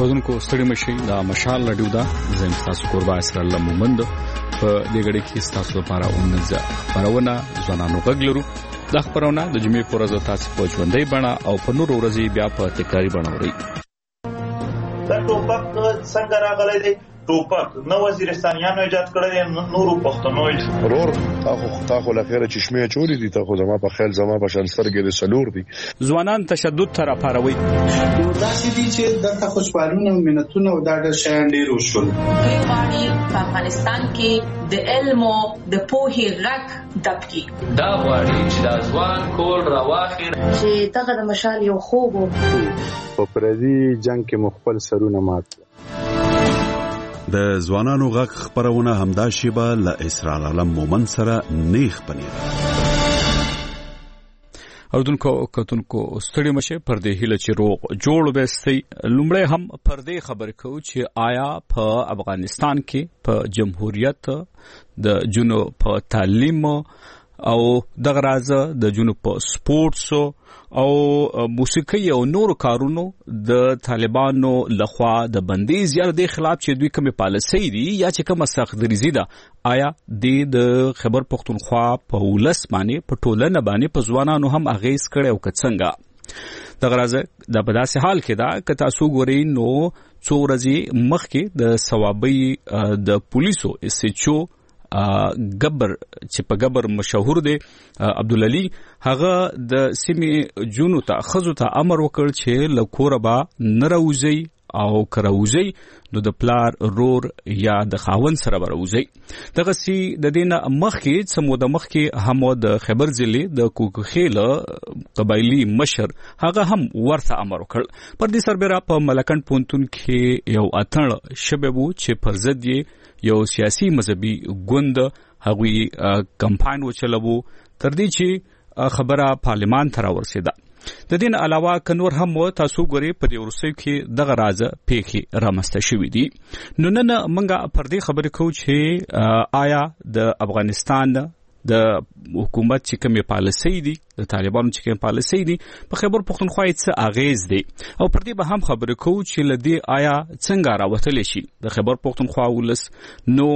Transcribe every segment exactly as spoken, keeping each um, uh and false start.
اودونکو ستړي مشي د مشال رادیو دا زم تاسو قربا اسر الله مومند په دې غړي کې تاسو لپاره اونځه خبرونه ځوانانو غږلرو د خبرونه د جمعې پر ورځ تاسو په ژوندۍ بڼه او په نور ورځې بیا په تکراری بڼه اورئ. دا ټوپک څنګه راغلی دی؟ ټوپک نو وزیرستانیانو ایجاد کړی، نورو پښتنو ورور تاخو تاخو لخيره چشمه چوری دي، تاخو زما په خیال زما په شان سترګې د سلور دي. ځوانان تشدد تر پاروي نو داسې دي چې دغه خوشبالونه او منتونه او دا د شان ډیر وشول. غواړي په افغانستان کې د علم او د پوهې غږ دبکي. دا غواړي چې د ځوان کول راواخلي چې دغه د مشال یو خوب په پردي جنگ کې مخبل سرونه مات. د ځوانانو غږ خبرونه همدا شیبه له اسرار علم مومن سره نیخ پنیره. اردوونکو کتونکو ستړي مشه پر دې هله چې روغ جوړ وبستي. لومړی هم پر دې خبر کو چې آیا په افغانستان کې په جمهوریت د جنو په تعلیم او دغه راځه د جنو په سپورتس او موسیقي او نور کارونو د طالبانو لخوا د بندیز یا د خلاف چې دوی کومه پالیسي دي یا چې کومه سختګریزي ده، آیا د خبر پښتونخوا په ولس باندې په ټولنه باندې په ځوانانو هم اغیز کړي او کڅنګه دغه راځه د په داسې حال کې دا که تاسو ګورئ نو څو ورځې مخکې د ثوابي د پولیسو اس ایچ او ګبر چې په ګبر مشهور دی عبدالعلی، هغه د سیمې جنو ته خزو ته امر وکړ چې لکوربا نروزي او کروزي نو د پلار رور یا د خاون سره وروزي. دغه سي د دینه مخکې سمو د مخکې هم د خبر ضلع د کوکخیل قبایلی مشر هغه هم ورته امر وکړ. پر دې سربېره په ملکند پونتون کې یو اتن شببو چې پر ضد یو سیاسي مذهبي ګوند هغوی کمپاین وچلوو تر دې چې خبره پارلمان ته راورسېده. د دین علاوه کنور هم تاسو ګوري په دې ورسې کې دغه رازه پیخي رامسته شوې دي. نو نن منګه پر دې خبرې کوو چې آیا د افغانستان د حکومت چې کومه پالیسي دي د طالبانو چې کومه پالیسي دي په خبر پښتونخوا څه اغیز دي او پر دې به هم خبرې کوو چې لدی آیا څنګه راوتل شي د خبر پښتونخوا ولس. نو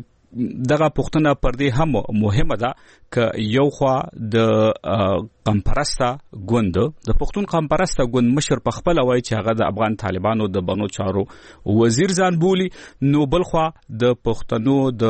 دغه پښتنه پر دې هم مهمه ده ک یو خوا د قمپرستا ګوند د پښتون قمپرستا ګوند مشر په خپل وای چې هغه د افغان طالبانو د بنو چارو وزیر ځان بولی، نو بل خوا د پښتنو د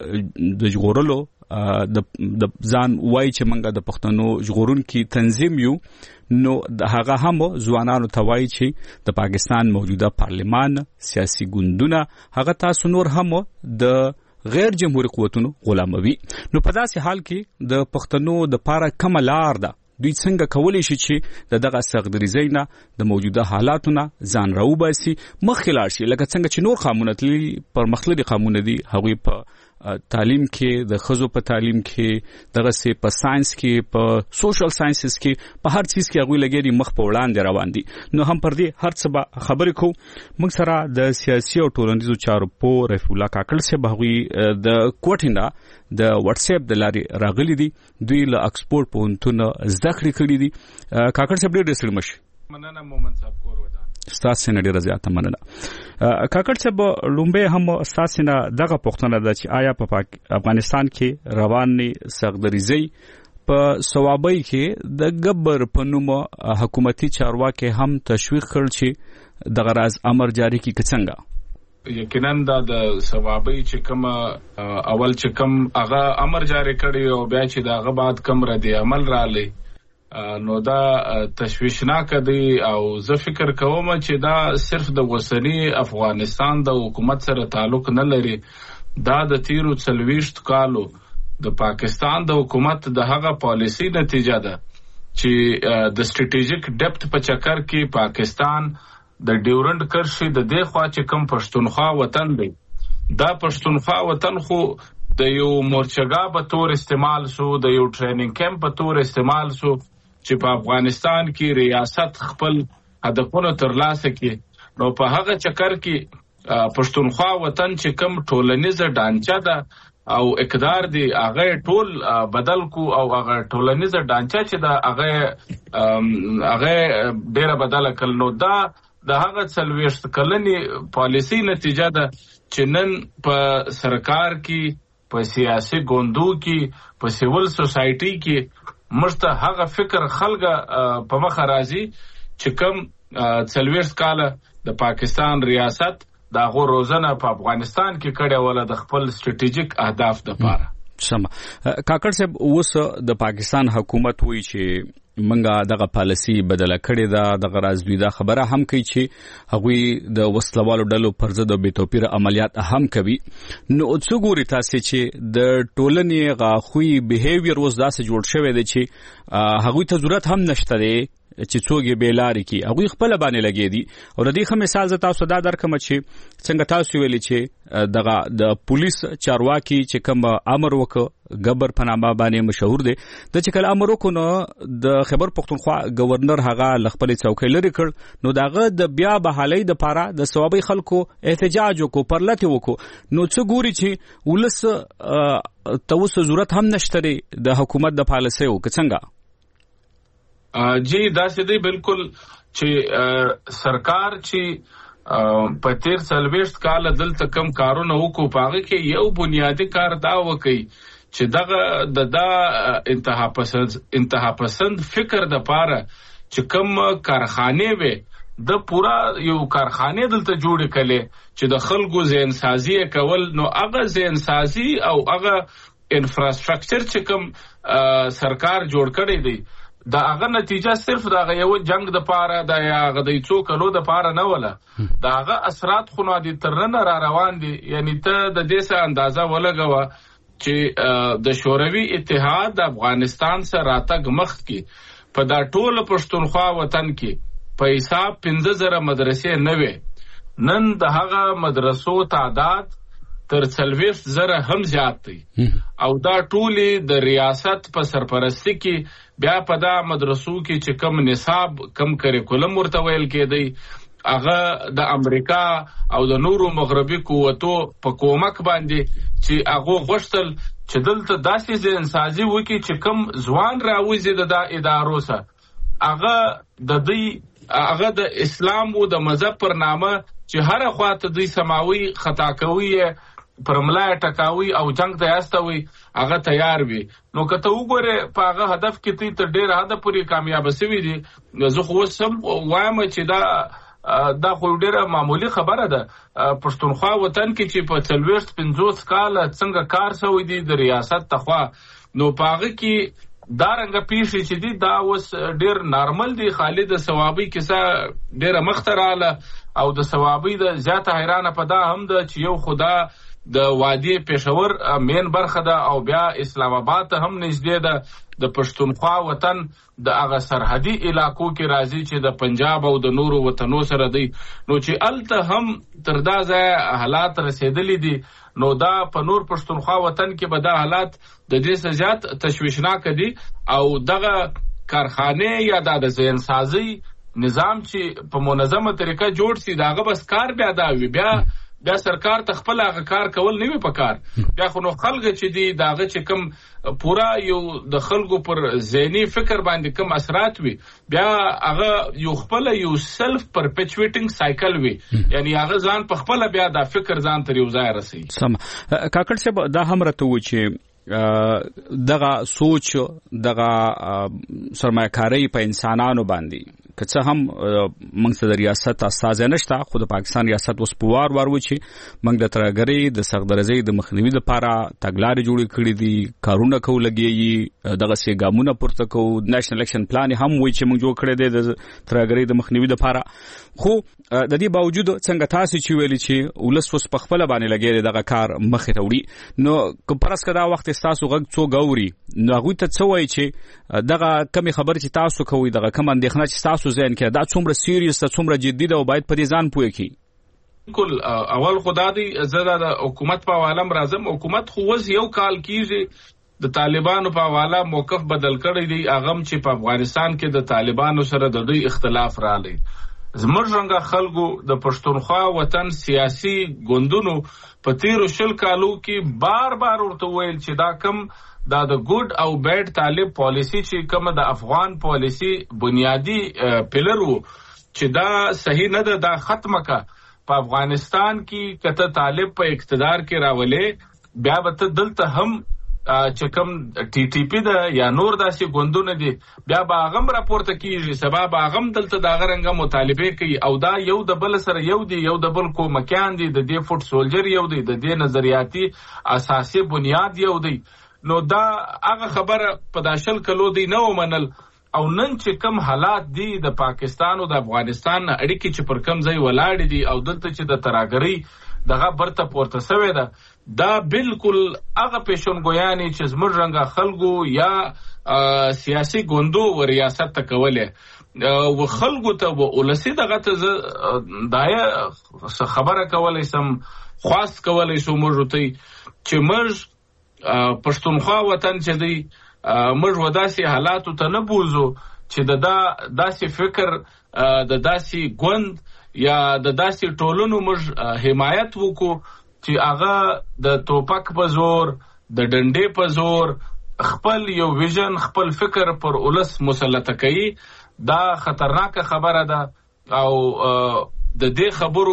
د جوړلو د د ځان وای چې منګه د پښتنو ژغورون کی تنظیم یو، نو هغه هم ځوانانو ته وای چې د پاکستان موجوده پارلمان سیاسي ګوندونه هغه تاسو نور هم د غیر جمهوریت قوتونو غلاموي. نو په داسې حال کې د پښتنو د پاره کملار ده دوی څنګه کولی شي چې دغه سختګریزۍ نه د موجوده حالاتونه ځان راوباسي مخکې لاړ شي، لکه څنګه چې نور قانون تللي پرمختللي قانون دي هغوی په تعلیم کې د خزو په تعلیم کې دغه سي په ساينس کې په سوشل ساينسز کې په هر چیز کې هغوی لګېدي مخ په وړاندې روان دي. نو هم پر دې هر څه خبرې کوو. موږ سره د سیاسي او ټولنیزو چارو په رفیع الله کاکړ صاحب هغوی د کوټیندا د واتس اپ د لارې راغلي دي، دوی له اکسپورټ پونتون زده کړې کړې دي. کاکړ صاحب ډېر ډېر مشي مننه مومن صاحب کور ودا ستاسو نه ډیره زیاته مننه. کاکړ صاحب لومبه هم ستاسو نه دغه پوښتنه ده چې آیا په افغانستان کې رواني سختګریزۍ په ثوابي کې د ګبر په نوم حکومتي چارواکي هم تشویق کړ چې دغه راز امر جاری کی څنګه؟ یقینا دا د ثوابي چې کوم اول چې کوم هغه امر جاری کړی او بیا چې داغه بعد کوم ردی عمل رالی نو دا تشویشناک دی او زه فکر کوم چې دا صرف د وسنی افغانستان د حکومت سره تعلق نه لري، دا د تیرو څلويشت کالو د پاکستان د حکومت د هغه پالیسی نتیجه ده چې د سټریټیجیک ډپت په چکر کې پاکستان د ډیورند کرښې د دې خوا چې کم پښتونخوا وطن دی، دا پښتونخوا وطن خو د یو مورچګا په تور استعمال شو، د یو ټریننګ کیمپ په تور استعمال شو چې په افغانستان کې ریاست خپل هدفونه ترلاسه کړي. نو په هغه چکر کې پښتونخوا وطن چې کم ټولنیزه ډانچه ده او اقدار دی هغه ټول بدل کو او هغه ټولنیزه ډانچه چې دا هغه هغه ډیره بدل کړل. نو دا د هغه څلوېښت کلنې پالیسۍ نتیجه ده چې نن په سرکار کې، په سیاسي ګوندو کې، په سیول سوسایټي کې موږ ته هغه فکر خلګه په مخه راځي چې کوم څلوېښت کاله د پاکستان ریاست د هغو روزنه په افغانستان کې کړې وله د خپل سټریټیجیک اهداف دپاره. سم کاکړ صاحب، اوس د پاکستان حکومت وایي چې منګه دغه پالیسي بدله کړې ده، دغه رازوي دا خبره هم کوي چې هغوی د وسلوالو ډلو پر ضد بې توپیره عملیات هم کوي. نو څه ګوري تاسې چې د ټولنې غا خوی بیهیویر اوس داسې جوړ شوی دی چې هغوی ته ضرورت هم نشته دی چې څوک یې بېلارې کړي، هغوی خپله باندې لګې دي. او د دې ښه مثال زه تاسو دا درکړم چې څنګه تاسو ویلي چې دغه د پولیس چارواکي چې کوم امر وکړ، ګبر په نامه باندې مشهور دی، د چې کله امر وکړو نو د خیبر پښتونخوا ګورنر هغه له خپلې څوکۍ لرې کړ، نو د هغه د بیا بحالۍ دپاره د صوابۍ خلکو احتجاج وکړو، پرلتې وکړو. نو څه ګوري چې ولس ته اوس ضرورت هم نشته دی د حکومت د پالیسیو، که څنګه؟ جی داسې دی بالکل چې سرکار چې په تیر څلوېښت کاله دلته کم کارونه وکړو، په هغه کې یو بنیادي کار دا وکړي چې دغه د دا انتها پسند انتها پسند فکر دپاره چې کم کارخانې وې، د پورا یو کارخانې دلته جوړې کړلې چې د خلکو ذهن سازي یې کول. نو هغه ذهن سازي او هغه انفراسټرکچر چې کم سرکار جوړ کړی دی، دا هغه نتیجه صرف دا هغه یو جنگ د پاره دا یا هغه د څو کلو د پاره نه ولا، دا هغه اثرات خو نو دي ترنه را روان دي. یعنی ته د دې څه اندازه ولګوه چې د شوروي اتحاد د افغانستان سره راتګ مخ کې په دا ټول پښتونخوا وطن کې په حساب پنځه زره مدرسې نه وې، نن د هغه مدرسو تعداد تر څلوېښت زره هم زیات دی. او دا ټولې د ریاست په سرپرستی کې بیا په دا مدرسو کې چې کم نصاب کم کریکولم ورته ویل کېدی، هغه د امریکا او د نورو مغربي قوتو په کومک باندې چې هغه غوښتل چې دلته داسې ذهن سازي وکړي چې کم ځوان راوځي د دا ادارو سره، هغه د دوی هغه د اسلام او د مذهب پر نامه چې هر خواته دوی سماوي خطا کوي، پر ملای ټکاوي او جنگ ته استوي، هغه تیار وي. نو کته وګوره په هغه هدف کې تی تر ډیر حد پورې کامیاب شوی دي. زه خو سم وایم چې دا دا خو ډیره معمولی خبره ده. پښتونخوا وطن کې چې په څلوېښت پنځوس کال څنګه کار شوی دی د ریاست تخوا، نو پاغه کې دا رنګ پیښې چې دي دا اوس ډیر نارمل دي. خالد ثوابي کیسه ډیره مختراله او د ثوابي د زیاته حیرانه په دا هم ده چې یو خدا د وادي پېښور مین برخه ده او بیا اسلام آباد ته هم نږدې ده. د پښتونخوا وطن د هغه سرحدي علاقو کې راځي چې د پنجاب او د نورو وطنو سره دی، نو چې الته هم تر دا ځای حالات رسیدلی دي، نو دا په نور پښتونخوا وطن کې به دا حالات د دې څخه زیات تشویشناک دي. او دغه کارخانه یا د ذهن سازي نظام چې په منظمه طریقه جوړ سي، داغه بس کار بیا دا وي، بیا بیا سرکار ته خپل هغه کار کول نه وي پکار. بیا خو نو خلک چې دي داغه چې کم پورا یو د خلکو پر ذهني فکر باندې کم اثرات وي، بیا هغه یو خپل یو سلف پرپچویټینګ سایکل وي، یعنی هغه ځان په خپل بیا دا فکر ځان تر یو ځای رسي. سم کاکړ صاحب، دا هم راته و چې دغه سوچ دغه سرمایه‌کاري په انسانانو باندې که څه هم موږ ته د ریاست استازی نشته، خو د پاکستان ریاست اوس په وار وار و چې موږ د ترهګرۍ د سخت‌درزۍ د مخنیوي لپاره تګلارې جوړې کړې دي، کارونه کوو لګېږي، دغسې ګامونه پورته کوو، نیشنل اکشن پلان هم وایي چې موږ جوړ کړی دی د ترهګرۍ د مخنیوي لپاره. خو د دې باوجود څنګه تاسو چې ویلي چې ولس اوس په خپله باندې لګیا دی دغه کار مخې ته وړي، نو که فرض که دا وخت ستاسو غږ څوک اوري، نو هغوی ته څه وایي چې دغه کمې خبرې چې تاسو کوئ، دغه کم اندېښنه چې ستاسو ذهن کې دا څومره سیریس ده، څومره جدي ده او باید په دې ځان پوه کړي؟ بالکل اول خدا دی زه د حکومت په حواله راځم. حکومت خو اوس یو کال کېږي د طالبانو په حواله موقف بدل کړی دی، هغه چې په افغانستان کې د طالبانو سره د دوی اختلاف راغلی. زموږ څنګه خلکو د پښتونخوا وطن سیاسي ګوندونو په تیرو شل کالو کې بار بار ورته ویل چې دا کم دا د ګډ او بیډ طالب پالیسی چې کوم د افغان پالیسی بنیادی پلر وو، چې دا صحیح نه ده، دا ختمه کا. په افغانستان کې کته طالب په اقتدار کې راولې بیا به ته دلته هم چې کوم ټي ټي پی ده یا نور داسې ګوندونه دي بیا به هغه هم راپورته کیږي، سبا به هغه هم دلته د هغه رنګه مطالبې کوي او دا یو د بل سره یو دی، یو د بل کومکیان دي، د دې فوټ سولجر یو دی، د دې نظریاتي اساسي بنیاد یو دی. نو دا هغه خبره په داشل کلو دی نه ومنل او نن چې کم حالات دي د پاکستان او د افغانستان اړیکې چې پر کم ځای ولاړې دي او دلته چې د تراګرۍ دغه برته پورته سوی ده، دا بالکل هغه پیشنګویانې چې زموږ رنګه خلکو یا سیاسي ګوندو و ریاست ته کولې و خلکو ته و اولسي دغه ته دا خبره کولی سم خواست کولی سو موږ ته چې موږ پښتونخوا وطن چې دی موږ و داسې حالاتو ته نه بوزو چې د دا داسې فکر د داسې ګوند یا د داسې ټولنو موږ حمایت وکړو چې هغه د توپک په زور د ډنډې په زور خپل یو ویژن خپل فکر پر اولس مسلط کوي. دا خطرناکه خبره ده او د دې خبرو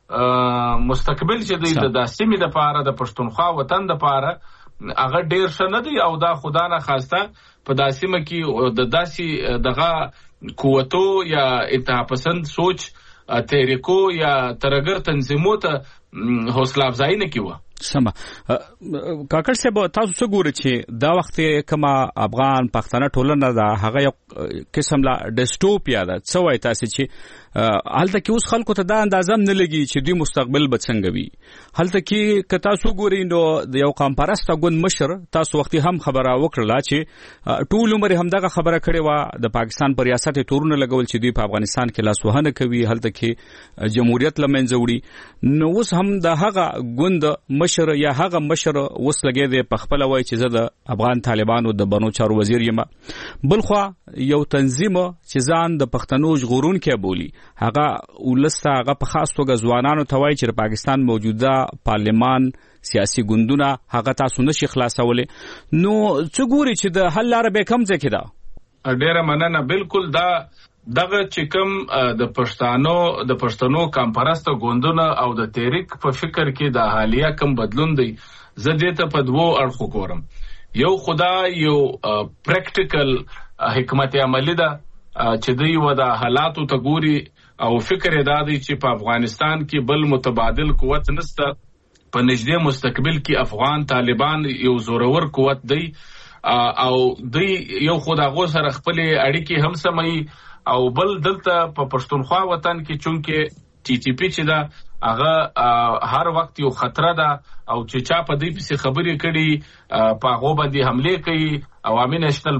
مستقبل چې دی د داسمې د پاره د پښتونخوا وطن د پاره هغه ډیر ښه نه دی او دا خدا نه خواسته په داسمه کې د داسې دغه قوتو یا اتحاد پسند سوچ تحریکو یا ترګر تنظیمو ته حوصله افزایی نه کیوه. سمه کاکړ صاحب تاسو څه ګورئ چې دا وخت کومه افغان پښتانه ټولنه ده هغه یو قسم لا ډیسټوپیا ده، څه وایي تاسو چې هلته کې اوس خلکو ته دا اندازه هم نه لګي چې دوی مستقبل به څنګه وي؟ هلته کې که تاسو ګورئ نو د یو قام پرسته ګوند مشر تاسو وختي هم خبره وکړله چې ټول عمر همدغه خبره کړې وه د پاکستان په ریاست یې تورونه لګول چې دوی په افغانستان کې لاسوهنه کوي، هلته کې جمهوریت له منځه وړي. نو اوس هم د هغه ګوند مشر یا هغه مشر اوس لګی دی په خپله وایي چې زه د افغان طالبانو د بنو چارو وزیر یم. بلخوا یو تنظیم چې ځان د پښتنو ژغورونکی بولي هغه ولسته هغه په خاص توګه ځوانانو ته وایي چې د پاکستان موجوده پارلمان سیاسي ګوندونه هغه تاسو نشي خلاصولی. نو څه ګوري چې د حل لاره به کوم ځای کې ده؟ ډیره مننه. بالکل دا دغه چې کوم د پښتانو د پښتنو کمپرسته ګوندونه او د تحریک په فکر کې د حالیه کم بدلون دی زه دې ته په دوو اړخو ګورم. یو خدا یو پریکټیکل حکمت عملی ده چې دوی و د حالاتو ته ګوري او فکر یې دا دی چې په افغانستان کې بل متبادل قوت نسته، په نږدې مستقبل کې افغان طالبان یو زورور قوت دی او دوی یو خود هغو سره خپلې اړیکې هم سموي او بل دلته په پښتونخوا وطن کې چونکې ټي ټي پی چې ده هغه هر وخت یو خطره ده او چې چا په دې پسې خبرې کړي په هغو باندې حملې کوي. عوامي نیشنل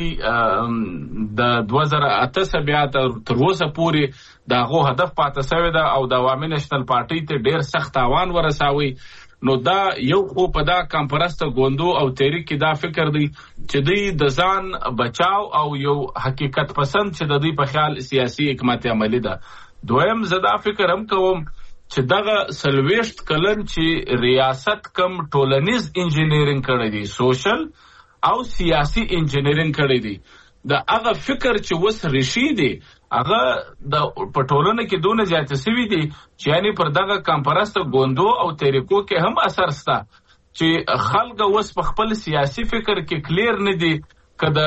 پارټي د دوه زره اته څخه بیا تر اوسه پورې د هغو هدف پاته سوی ده او د عوامي نیشنل پارټي ته ډېر سخت تاوان ورساوي. نو دا یو خو په دا کمپرسته ګوندو او تحریک کې دا فکر دی چې دوی د ځان بچاو او یو حقیقت پسند چې د دوی په خیال سیاسي حکمت عملی ده. دویم زه دا فکر هم کوم چې دغه څلوېښت کلن چې ریاست کم ټولنیز انجینیرینګ کړی دی، سوشل او سیاسي انجینیرینګ کړی دی، د هغه فکر چې اوس ریښې دی هغه د په ټولنه کې دونه زیاته سوي دي چې یعنې پر دغه کمپرسته ګوندو او تحریکو کې هم اثر شته چې خلک اوس په خپل سیاسي فکر کې کلیر نه دي که د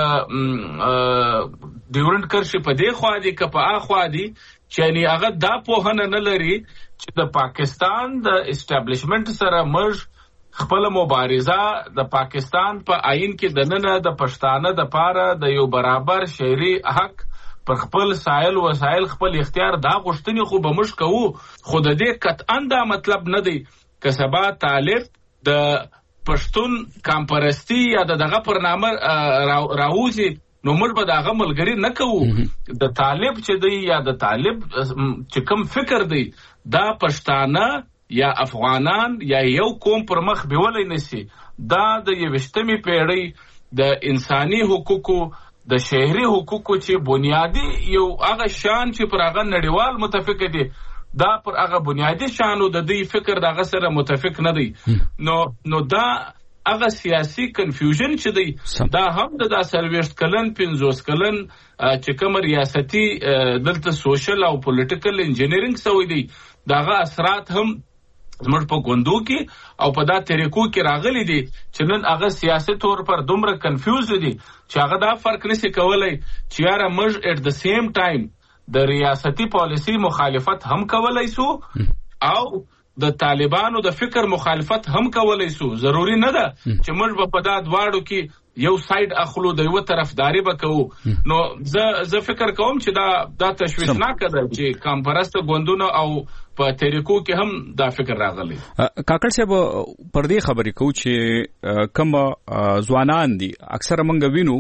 ډیورنډ کرښې په دې خوا دي که په هغه خوا دي چې یعنې هغه دا پوهنه نه لري چې د پاکستان د اسټابلیشمنټ سره موږ خپل مبارزه د پاکستان په آئین کې دننه د پښتانه د پاره د یو برابر شهري حق پر خپل سایل وسایل خپل اختیار دا غوښتنې خو به موږ کوو، خو د دې قطعا دا مطلب نه دی که سبا طالب د پښتون کامپرستی یا د دغه پر نامه راوځي نو موږ به د هغه ملګري نه کوو. د طالب چې دی یا د طالب چې کوم فکر دی دا پښتانه یا افغانان یا یو قوم پر مخ بیولی نسی. دا د یویشتمې پیړۍ د انساني حقوقو د شهري حقوقو چې بنیادی یو هغه شان چې پر هغه نړیوال متفق دي دا پر هغه بنیادی شانو د دې فکر دغه سره متفق نه دی. نو نو دا هغه سیاسي کنفیوژن چې دی دا هم د څلوېښت کلن پنځوس کلن چې کوم ریاستي دلته سوشل او پولیټیکل انجینیرینګ سوی دی داغه اثرات هم زموږ په ګوندو کې او په دا طریقو کې راغلي دي چې نن هغه سیاسي طور پر دومره کنفیوز دي چې هغه دا فرق نشي کولای چې یاره موږ اټ د سیم ټایم د ریاستي پالیسی مخالفت هم کولای سو او د طالبانو د فکر مخالفت هم کولای سو. ضروری نه ده چې موږ په دا دواړو کې یو ساید اخلو د یو طرفداري وکړو. نو زه زه فکر کوم چې دا دا تشویشناک ده چې کمپرست ګوندونه او په طریقو کې هم دا فکر راغلی. کاکړ صاحب پر دې خبرې کوو چې کوم ځوانان دي اکثر موږ وینو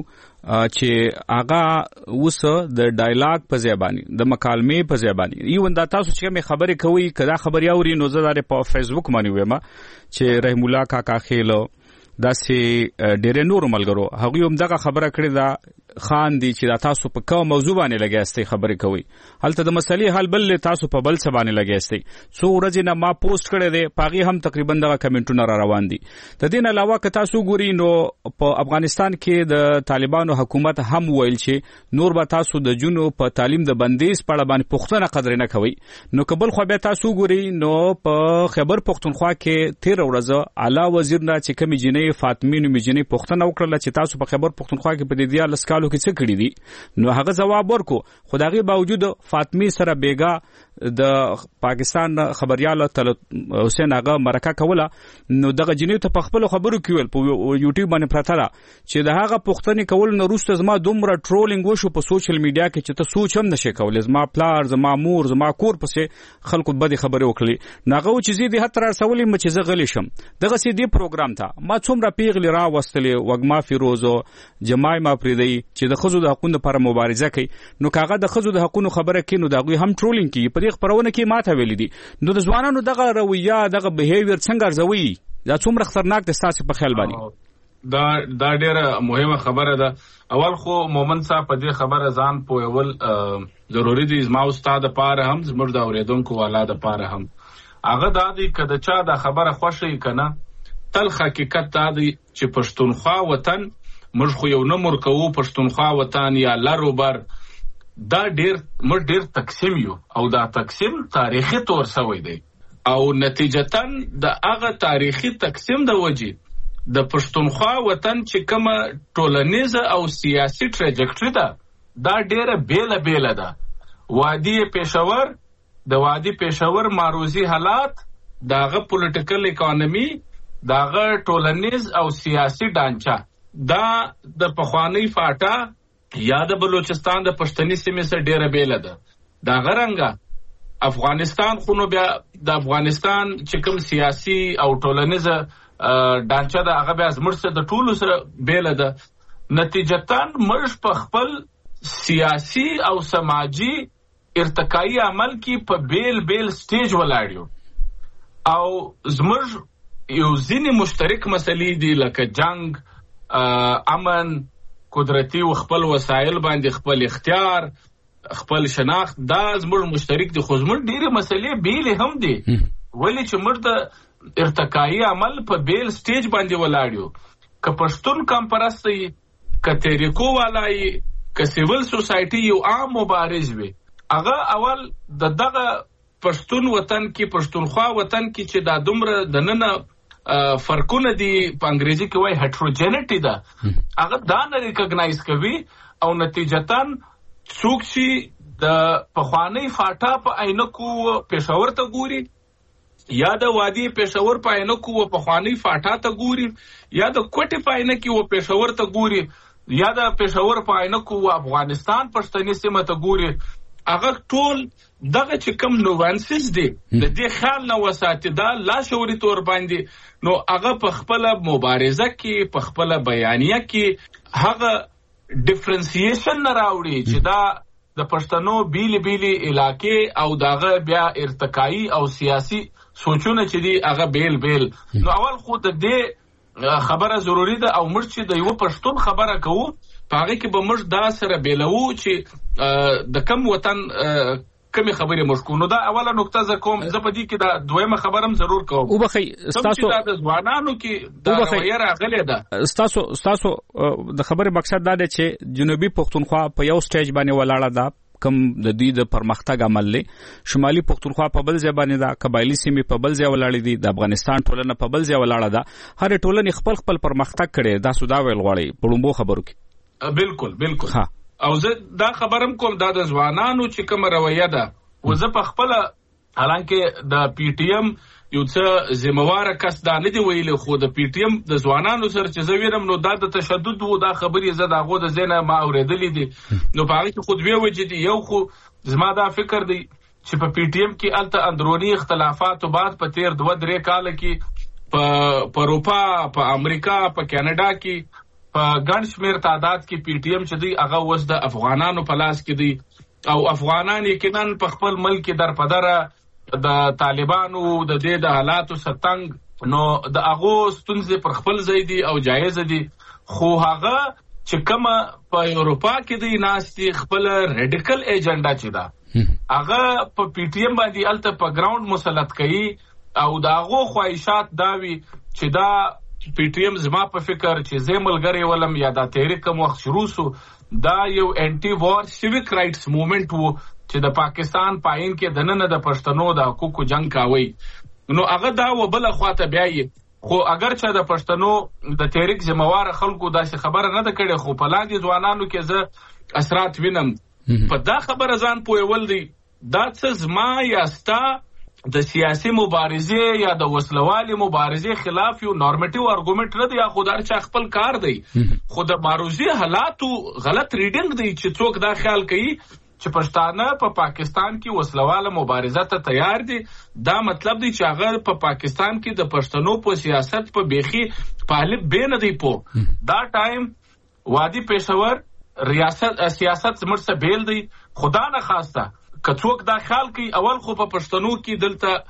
چې هغه اوس د ډایلاګ په ځای باندې د مکالمې په ځای باندې ایون دا تاسو چې کومې خبرې کوئ که دا خبرې اوري نو زه دا په فیسبوک باندې ویم چې رحیم الله کاکا خیلو داسې ډېرې نورو ملګرو هغوی هم دغه خبره کړې ده خان دي چې دا تاسو په کوم موضوع باندې لګیاستئ خبرې کوئ هلته د مسلې حل بل تاسو په بل څه باندې لګیاستئ. څو ورځې نه ما پوسټ کړی دی په هغې هم تقریبا دغه کمنټونه را روان دي. د دې نه علاوه که تاسو ګورئ نو په افغانستان کې د طالبانو حکومت هم ویل چې نور به تاسو د جونو په تعلیم د بندیز په اړه باندې پوښتنه قدرې نه کوئ. نو که بل خوا بیا تاسو ګورئ نو په خیبر پښتونخوا کې تېره ورځ اعلی وزیر نه چې کومې جینۍ فاطمې نومې جینۍ پوښتنه وکړله چې تاسو په خیبر پښتونخوا کې په دې دیارلس کالو کې څه کړي دي نو هغه ځواب ورکو خو د هغې باوجود فاطمې سره بیګا د پاکستان خبریال حسین هغه مرکه کوله نو دغه جینۍ ته په خپلو خبرو کې ویل په یوټیوب باندې پرته ده چې د هغه پوښتنې کول نه وروسته زما دومره ټرولینګ وشو په سوشل میډیا کې چې ته سوچ هم نشې کولی زما پلار زما مور زما کور پسې خلکو بدې خبرې وکړلې نو هغه و چې زه دې حتی رارسولې م چې زه غلی شم. دغسې دې پروګرام ته ما څومره پیغلې راوستلې وږما فیروزو جمایما پریدی چې د ښځو د حقونو لپاره مبارزه کوي نو که هغه د ښځو د حقونو خبره کوي نو د هغوی هم ټرولینګ کېږي. په دې خپرونه کې ماته ویلي دي نو د ځوانانو دغه رویه دغه بهیویر څنګه ارزوي دا څومره خطرناک دی ستاسې په خیال باندې؟ دا دا ډېره مهمه خبره ده. اول خو مومن صاحب په دې خبره ځان پوهول ضروري دي زما او ستا دپاره هم زموږ د اورېدونکو والا دپاره هم. هغه دا دی که د چا دا خبره خوښه که نه تل حقیقت دا دی چې پښتونخوا وطن موږ خو یو نه مړ کوو پښتونخوا وطن یا لر و بر دا ډېر موږ ډېر تقسیم یو او دا تقسیم تاریخي طور سوی دی او نتیجتا د هغه تاریخي تقسیم د وجې د پښتونخوا وطن چې کومه ټولنیزه او سیاسي ټریجکټري ده دا ډېره بیله بیله ده. وادي پېښور د وادي پېښور ماروزي حالات داغه پولیټیکل اکانومي داغه ټولنیز او سیاسي ډانچه دا د پخوانی فاټا یا د بلوچستان د پښتني سیمې سره ډېره بیله ده. داغه رنګه افغانستان خو نو بیا د افغانستان چې کوم سیاسي او ټولنیزه ډانچه ده هغه بیا زموږ سره د ټولو سره بیله ده. نتیجتا موږ په خپل سیاسي او سماجي ارتقایي عمل کې په بیل بیل سټیج ولاړ یو او زموږ یو ځینې مشترک مسلې دي لکه جنگ امن قدرتي و خپل وسایل باندې خپل اختیار خپل شناخت دا زموږ مشترک دي خو زموږ ډېرې مسلې بیلې هم دي ولې چې موږ د ارتقایي عمل په بیل سټیج باندې ولاړ یو. که پښتون کمپرست یي که تحریکو والا یي که سیول سوسایټي یو عام مبارز وي هغه اول د دغه پښتون وطن کې پښتونخوا وطن کې چې دا دومره د ننه فرقونه دي په انګریزي کې وایي هټروجینټي ده هغه دا نه ریکګنایز کوي او نتیجتا څوک چې د پخوانۍ فاټا په عینکو پېښور ته ګوري یا د وادي پېښور په عینکو پخوانۍ فاټا ته ګوري یا د کوټې په عینکو پېښور ته ګوري یا د پېښور په عینکو افغانستان پښتني سیمه ته ګوري هغه ټول دغه چې کوم نوانسز دي د دې خیال نه وساتي دا لاشعوري طور باندې نو هغه په خپله مبارزه کې په خپله بیانیه کې هغه ډیفرنسیشن نه راوړي چې دا د پښتنو بیلې بیلې علاقې او دغه بیا ارتقایي او سیاسي سوچونه چې دي هغه بیل بیل نو اول خو د دې خبره ضروري ده او موږ چې د یو پښتون خبره کوو په هغې کې به موږ دا سره بیلوو چې د کم وطن کومې خبرې موږ کوو. نو دا اوله نقطه زه کوم. زه په دې کې دا دویمه خبره هم ضرور کوم. وبخئ ستاسو د ځوانانو کې دا رویه راغلې ده. ستاسو ستاسو د خبرې مقصد دا دی چې جنوبي پښتونخوا په یو سټیج باندې ولاړه ده، کم د دې د پرمختګ عمل لې. شمالي پښتونخوا په بل ځای باندې ده، قبایلی سیمې په بل ځای ولاړې دي، د افغانستان ټولنه په بل ځای ولاړه ده. هر ټولنې خپل خپل پرمختګ کړي. دا سودا ویل غواړي په لومبو خبرو کې. بالکل بالکل ها. او زه دا خبرم کوم دا د ځوانانو چې کوم رویه ده. و زه په خپل حالانکه د پی ټی ایم یو څه ذمہوار کس دا نه دی ویل، خو د پی ټی ایم د ځوانانو سره چې زه ویرم نو دا د تشدد وو. دا خبرې زه دغه د زینه ما اوریدلې دي. نو په هغه کې خود وی وجه دي. یو خو زما دا فکر دی چې په پی ټی ایم کې الته اندرونی اختلافات بعد په تیر دوه درې کال کې په اروپا، په امریکا، په کاناډا کې په ګڼ شمېر تعداد کې پی ټی ایم چې دی هغه اوس د افغانانو په لاس کې دی. او افغانان یقینا په خپل ملک در په دره د طالبانو د دې د حالاتو ستنګ نو د هغو ستونزې پر خپل ځای دي او جایز دي. خو هغه چې کومه په اروپا کې دی ناستي خپل ریډیکل ایجنډا چې ده هغه په پی ټی ایم باندې الته په ګراوند مسلط کوي. او د هغو خواهشات دا وي چې دا پی ټی ایم زما په فکر چې زه ملګری ولم یا دا تحریک کوم وخت شروع سو دا یو انټي وار سیویک رائټس موومنت وو چې د پاکستان پاین کې دننه د پښتنو د حقوقو جنگ کاوي. نو هغه دا و بل خواته بیاي. خو اگر چې د پښتنو د تحریک ذمہوار خلکو داسې خبره نه ده کړې، خو په لاندې ځوانانو کې زه اثرات وینم. په دا خبره ځان پوهول دي دا څه زما یاستا د سیاسي مبارزه یا د وسلوالي مبارزه خلاف یو نارمټیو ارګومنت نه دی، یا خدای چې خپل کار دی. خو د معروضي حالاتو غلط ریډینګ دی چې څوک دا خیال کوي چې پښتانه په پا پاکستان کې وسلواله مبارزه ته تیار دي. دا مطلب دی چې هغه په پا پاکستان کې د پښتنو په سیاست په بیخي پالب به نه دی. په دا ټایم وادي پېښور ریاست سیاست زموږ څخه بیل دی. خدا نه خواسته کڅوک دا خیال کوي اول خو په پښتنو کې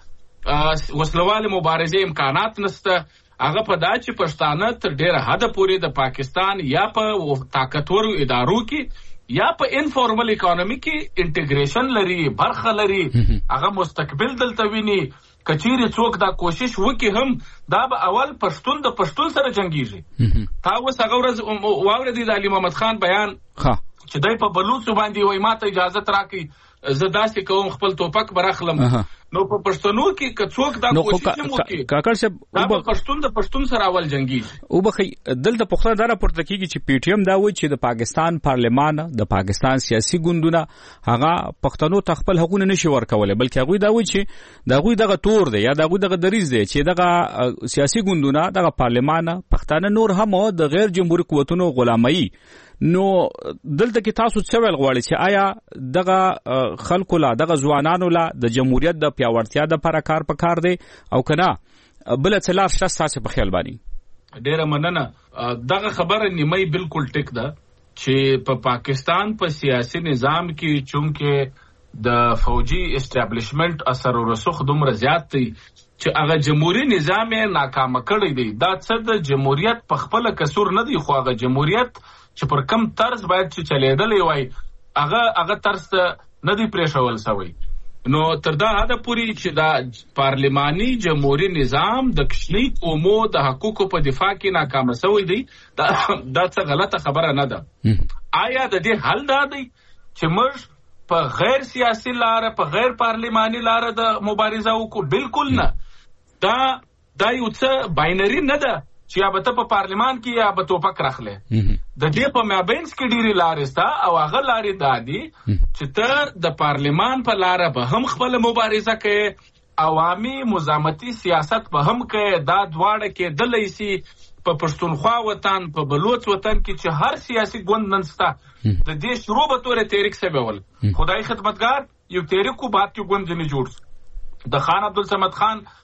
دلته وسلواله مبارزه امکانات نشته. هغه په دا چې پښتانه تر ډیره حد پورې د پاکستان یا په طاقتورو ادارو کې یا په انفارمل اکانومي کې انټیګریشن لري، برخه لري، هغه مستقبل دلته ویني. کچېری څوک دا کوشش وکي هم دا به اول پښتون د پښتون سره جنگيږي. تا اوس هغه ورځ واورېدی د علي محمد خان بیان چې دای په بلوڅ باندې وای ماته اجازه تراکې زه داسې کوم خپل توپک برخلم. نو په پښتنو کې کڅوک دا کوشش وکي کاکړ صاحب دا په پښتون د پښتون سره اول جنگي. او بخي دلته پښتون دا راپورته کیږي چې پی ټی ایم دا وایي چې د پاکستان پارلمان د پاکستان سیاسي ګوندونه هغه پښتنو ته خپل حقوق نشي ورکولای، بلکې هغه دا وایي چې دا غوي دغه تور دی یا دا غوي دغه دریز دی چې دغه سیاسي ګوندونه دغه پارلمان پښتانه نور هم د غیر جمهوریت قوتونو غلامي. نو دلته کې تاسو څه ویل غواړئ چې آیا دغه خلکو لا دغه ځوانانو لا د جمهوریت د پیاوړتیا د لپاره کار پکار دی او کنه بل څه لار شته تاسو په خیال باندې؟ ډیره مننه. دغه خبره نیمه بالکل ټیک ده چې په پا پاکستان په پا سیاسي نظام کې چونکه د فوجي اسټابلیشمنت اثر او رسوخ دومره زیات دی چې هغه جمهوریت نظام یې ناکام کړی دی. دا څه د جمهوریت په خپل قصور نه دی، خو هغه جمهوریت چې پر کم طرز باید چې چلیدلې وای هغه هغه طرز ته نه دی پریښول شوی. نو تر دا حد پورې چې دا پارلماني جمهوریت نظام د کشنی قومو د حقوقو په دفاع کې ناکام شوی دی، دا دا څه غلطه خبره نه ده. آیا د دې حل دا دی چې موږ په غیر سیاسي لار په غیر پارلماني لار د مبارزه وکړو؟ بالکل نه. دا دا یو څه باینری نه ده چې یا به ته په پارلمان کې یا به توپک راخلې. د دې په مابینس کې ډېرې لارې شته او هغه لارې دا دي چې ته د پارلمان په لاره به هم خپله مبارزه کوې، عوامي مزاحمتي سیاست به هم کوې. دا دواړه کېدلی سي په پښتونخوا وطن په بلوچ وطن کې چې هر سیاسي ګوند نن شته د دې شروع به طور تحریک سوی ول. خدای خدمتګار یو تحریک و بعد کې ګوند ځینې جوړ د خان عبدالصمد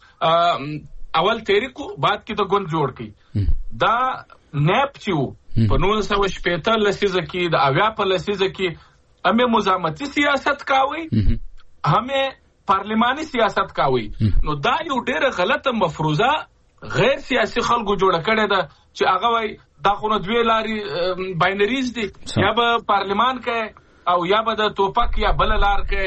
خان اول تحریکو بعد کې د ګوند جوړ کړي. دا نیپ چې و په نولس سوه شپېته لسیزه کې د اویا په لسیزه کې همې مزاحمتي سیاست کاوی همې پارلماني سیاست کاوی. نو دا یو ډېره غلطه مفروضه غیر سیاسي خلکو جوړه کړې ده چې هغه وایي دا خو نو دوې لارې باینریز دي، یا به پارلمان کوي او یا به د توپک یا بله لار کوي.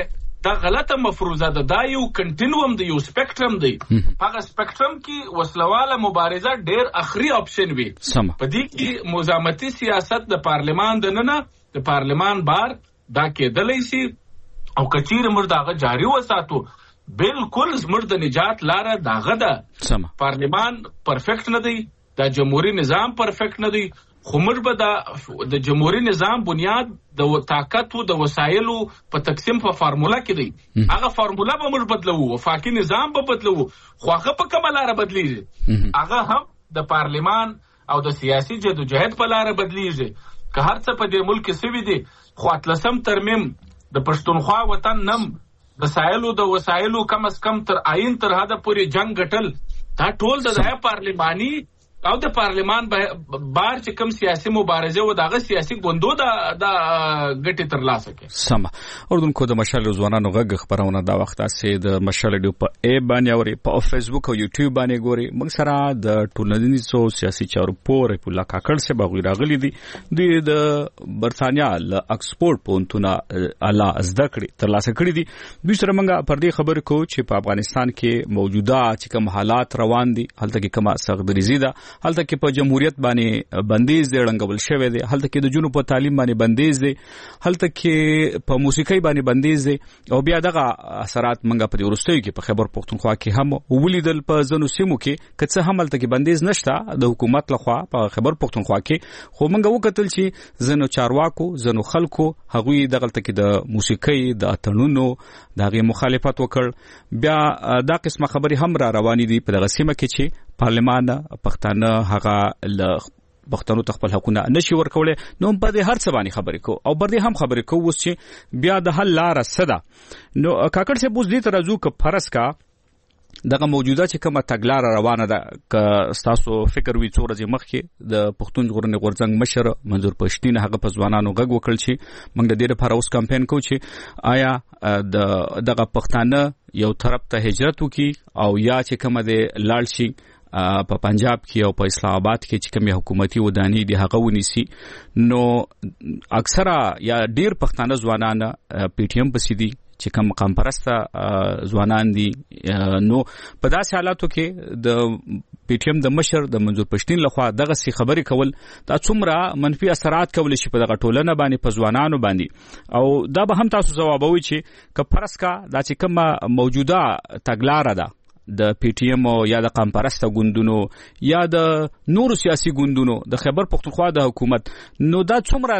دا غلطه مفروضه ده. دا یو کنټینیوم دی، یو سپیکټرم دی. هغه سپیکټرم کې وسلواله مبارزه ډیر اخري اپشن وي. په دې کې مزامتي سیاست د پارلمان د ننه د پارلمان بار دا کېدلی سي او کچیر موږ داغه جاری وساتو. بالکل زموږ د نجات لاره داغه ده. پارلمان پرفیکټ نه دی، دا جمهوریت نظام پرفیکټ نه دی، خو موږ به د د جمهوریت نظام بنیاد د طاقت او د وسایلو په تقسیم په فارمولا کې دی. هغه فارمولا به موږ بدلو، وفاقي نظام به بدلو، خو هغه په کومه لاره بدلیږي؟ هغه هم د پارلمان او د سیاسي جدوجہد په لاره بدلیږي. که هر څه په دې ملک کې سوي دي، خو اتلسم ترمیم د پښتونخوا وطن نم د سایلو د وسایلو کم از کم تر آئین تر حده پورې جنگ ګټل، دا ټول د ځای پارلماني او د پارلمان بار چې کوم سیاسي مبارزه و دغه سیاسي ګوندو د د ګټې ترلاسه کوي. سم اردوونکو د مشال ځوانانو غږ خبرونه دا وخت اسې د مشال ډیو په ای باندې اوري، په فیسبوک او یوټیوب باندې ګوري. موږ سره د ټولنیزو سیاسي چارو پور په لا کاکړ سه بغیر راغلي دي. دوی د برتانیا ل اکسفورد پونتونه اعلی زده کړې ترلاسه کړې دي. دوی سره موږ پر دې خبر کو چې په افغانستان کې موجوده چې کوم حالات روان دي، هلته کې کومه سختګریزي ده، هلته کې په جمهوریت باندې بندیز دی رنګول شوی دی، هلته کې د جنوب په تعلیم باندې بندیز دی، هلته کې په موسیقي باندې بندیز دی. او بیا دغه اثرات منګه په ورستیو کې په خیبر پختونخوا کې هم ولیدل. په ځنو سیمو کې که څه هم هلته کې بندیز نشته د حکومت لخوا په خیبر پختونخوا کې، خو منګه وکتل چې ځنو چارواکو ځنو خلکو هغوی دغلته کې د موسیقي د اتنونو دغه مخالفت وکړ. بیا دا قسمه خبرې هم را روانې دي په دغه سیمه کې چې پارلمان پښتانه هغه ل پښتنو تخپل حقونه نشي ورکولای. نو په دې هر څه باندې خبرې کو او بر دې هم خبرې کو اوس چې بیا د حل لار سده. نو کاکړ سے بوز دې ترازو ک فرض کا دغه موجوده چې کومه تګلار روانه ده، ک تاسو فکر وی څو ورځې مخکې د پښتون ژغورنې غورځنګ مشر منظور پښتين هغه په ځوانانو غږ وکړ چې موږ د دې لپاره اوس کمپاین کوو چې آیا د دغه پښتانه یو طرف ته هجرت وکړي او یا چې کومه د لاړ شي په پنجاب کې او په اسلام آباد کې چې کومه حکومتي ودانی دي هغه ونیسي. نو اکثره یا ډیر پښتانه ځوانان پی ټی ایم پسې دي چې کوم مقام پرسته ځوانان دي. نو په داسې حالاتو کې د پی ټی ایم د مشر د منظور پښتين لخوا دغه سي خبرې کول دا څومره منفي اثرات کول شي په دغه ټولنه باندې په ځوانانو باندې. او دا به هم تاسو جوابوي چې که فرض کا دا چې کومه موجوده تګلار ده د پی ټی ایم یا د قام پرسته ګوندونو یا د نورو سیاسي ګوندونو د خیبر پختونخوا د حکومت، نو دا څومره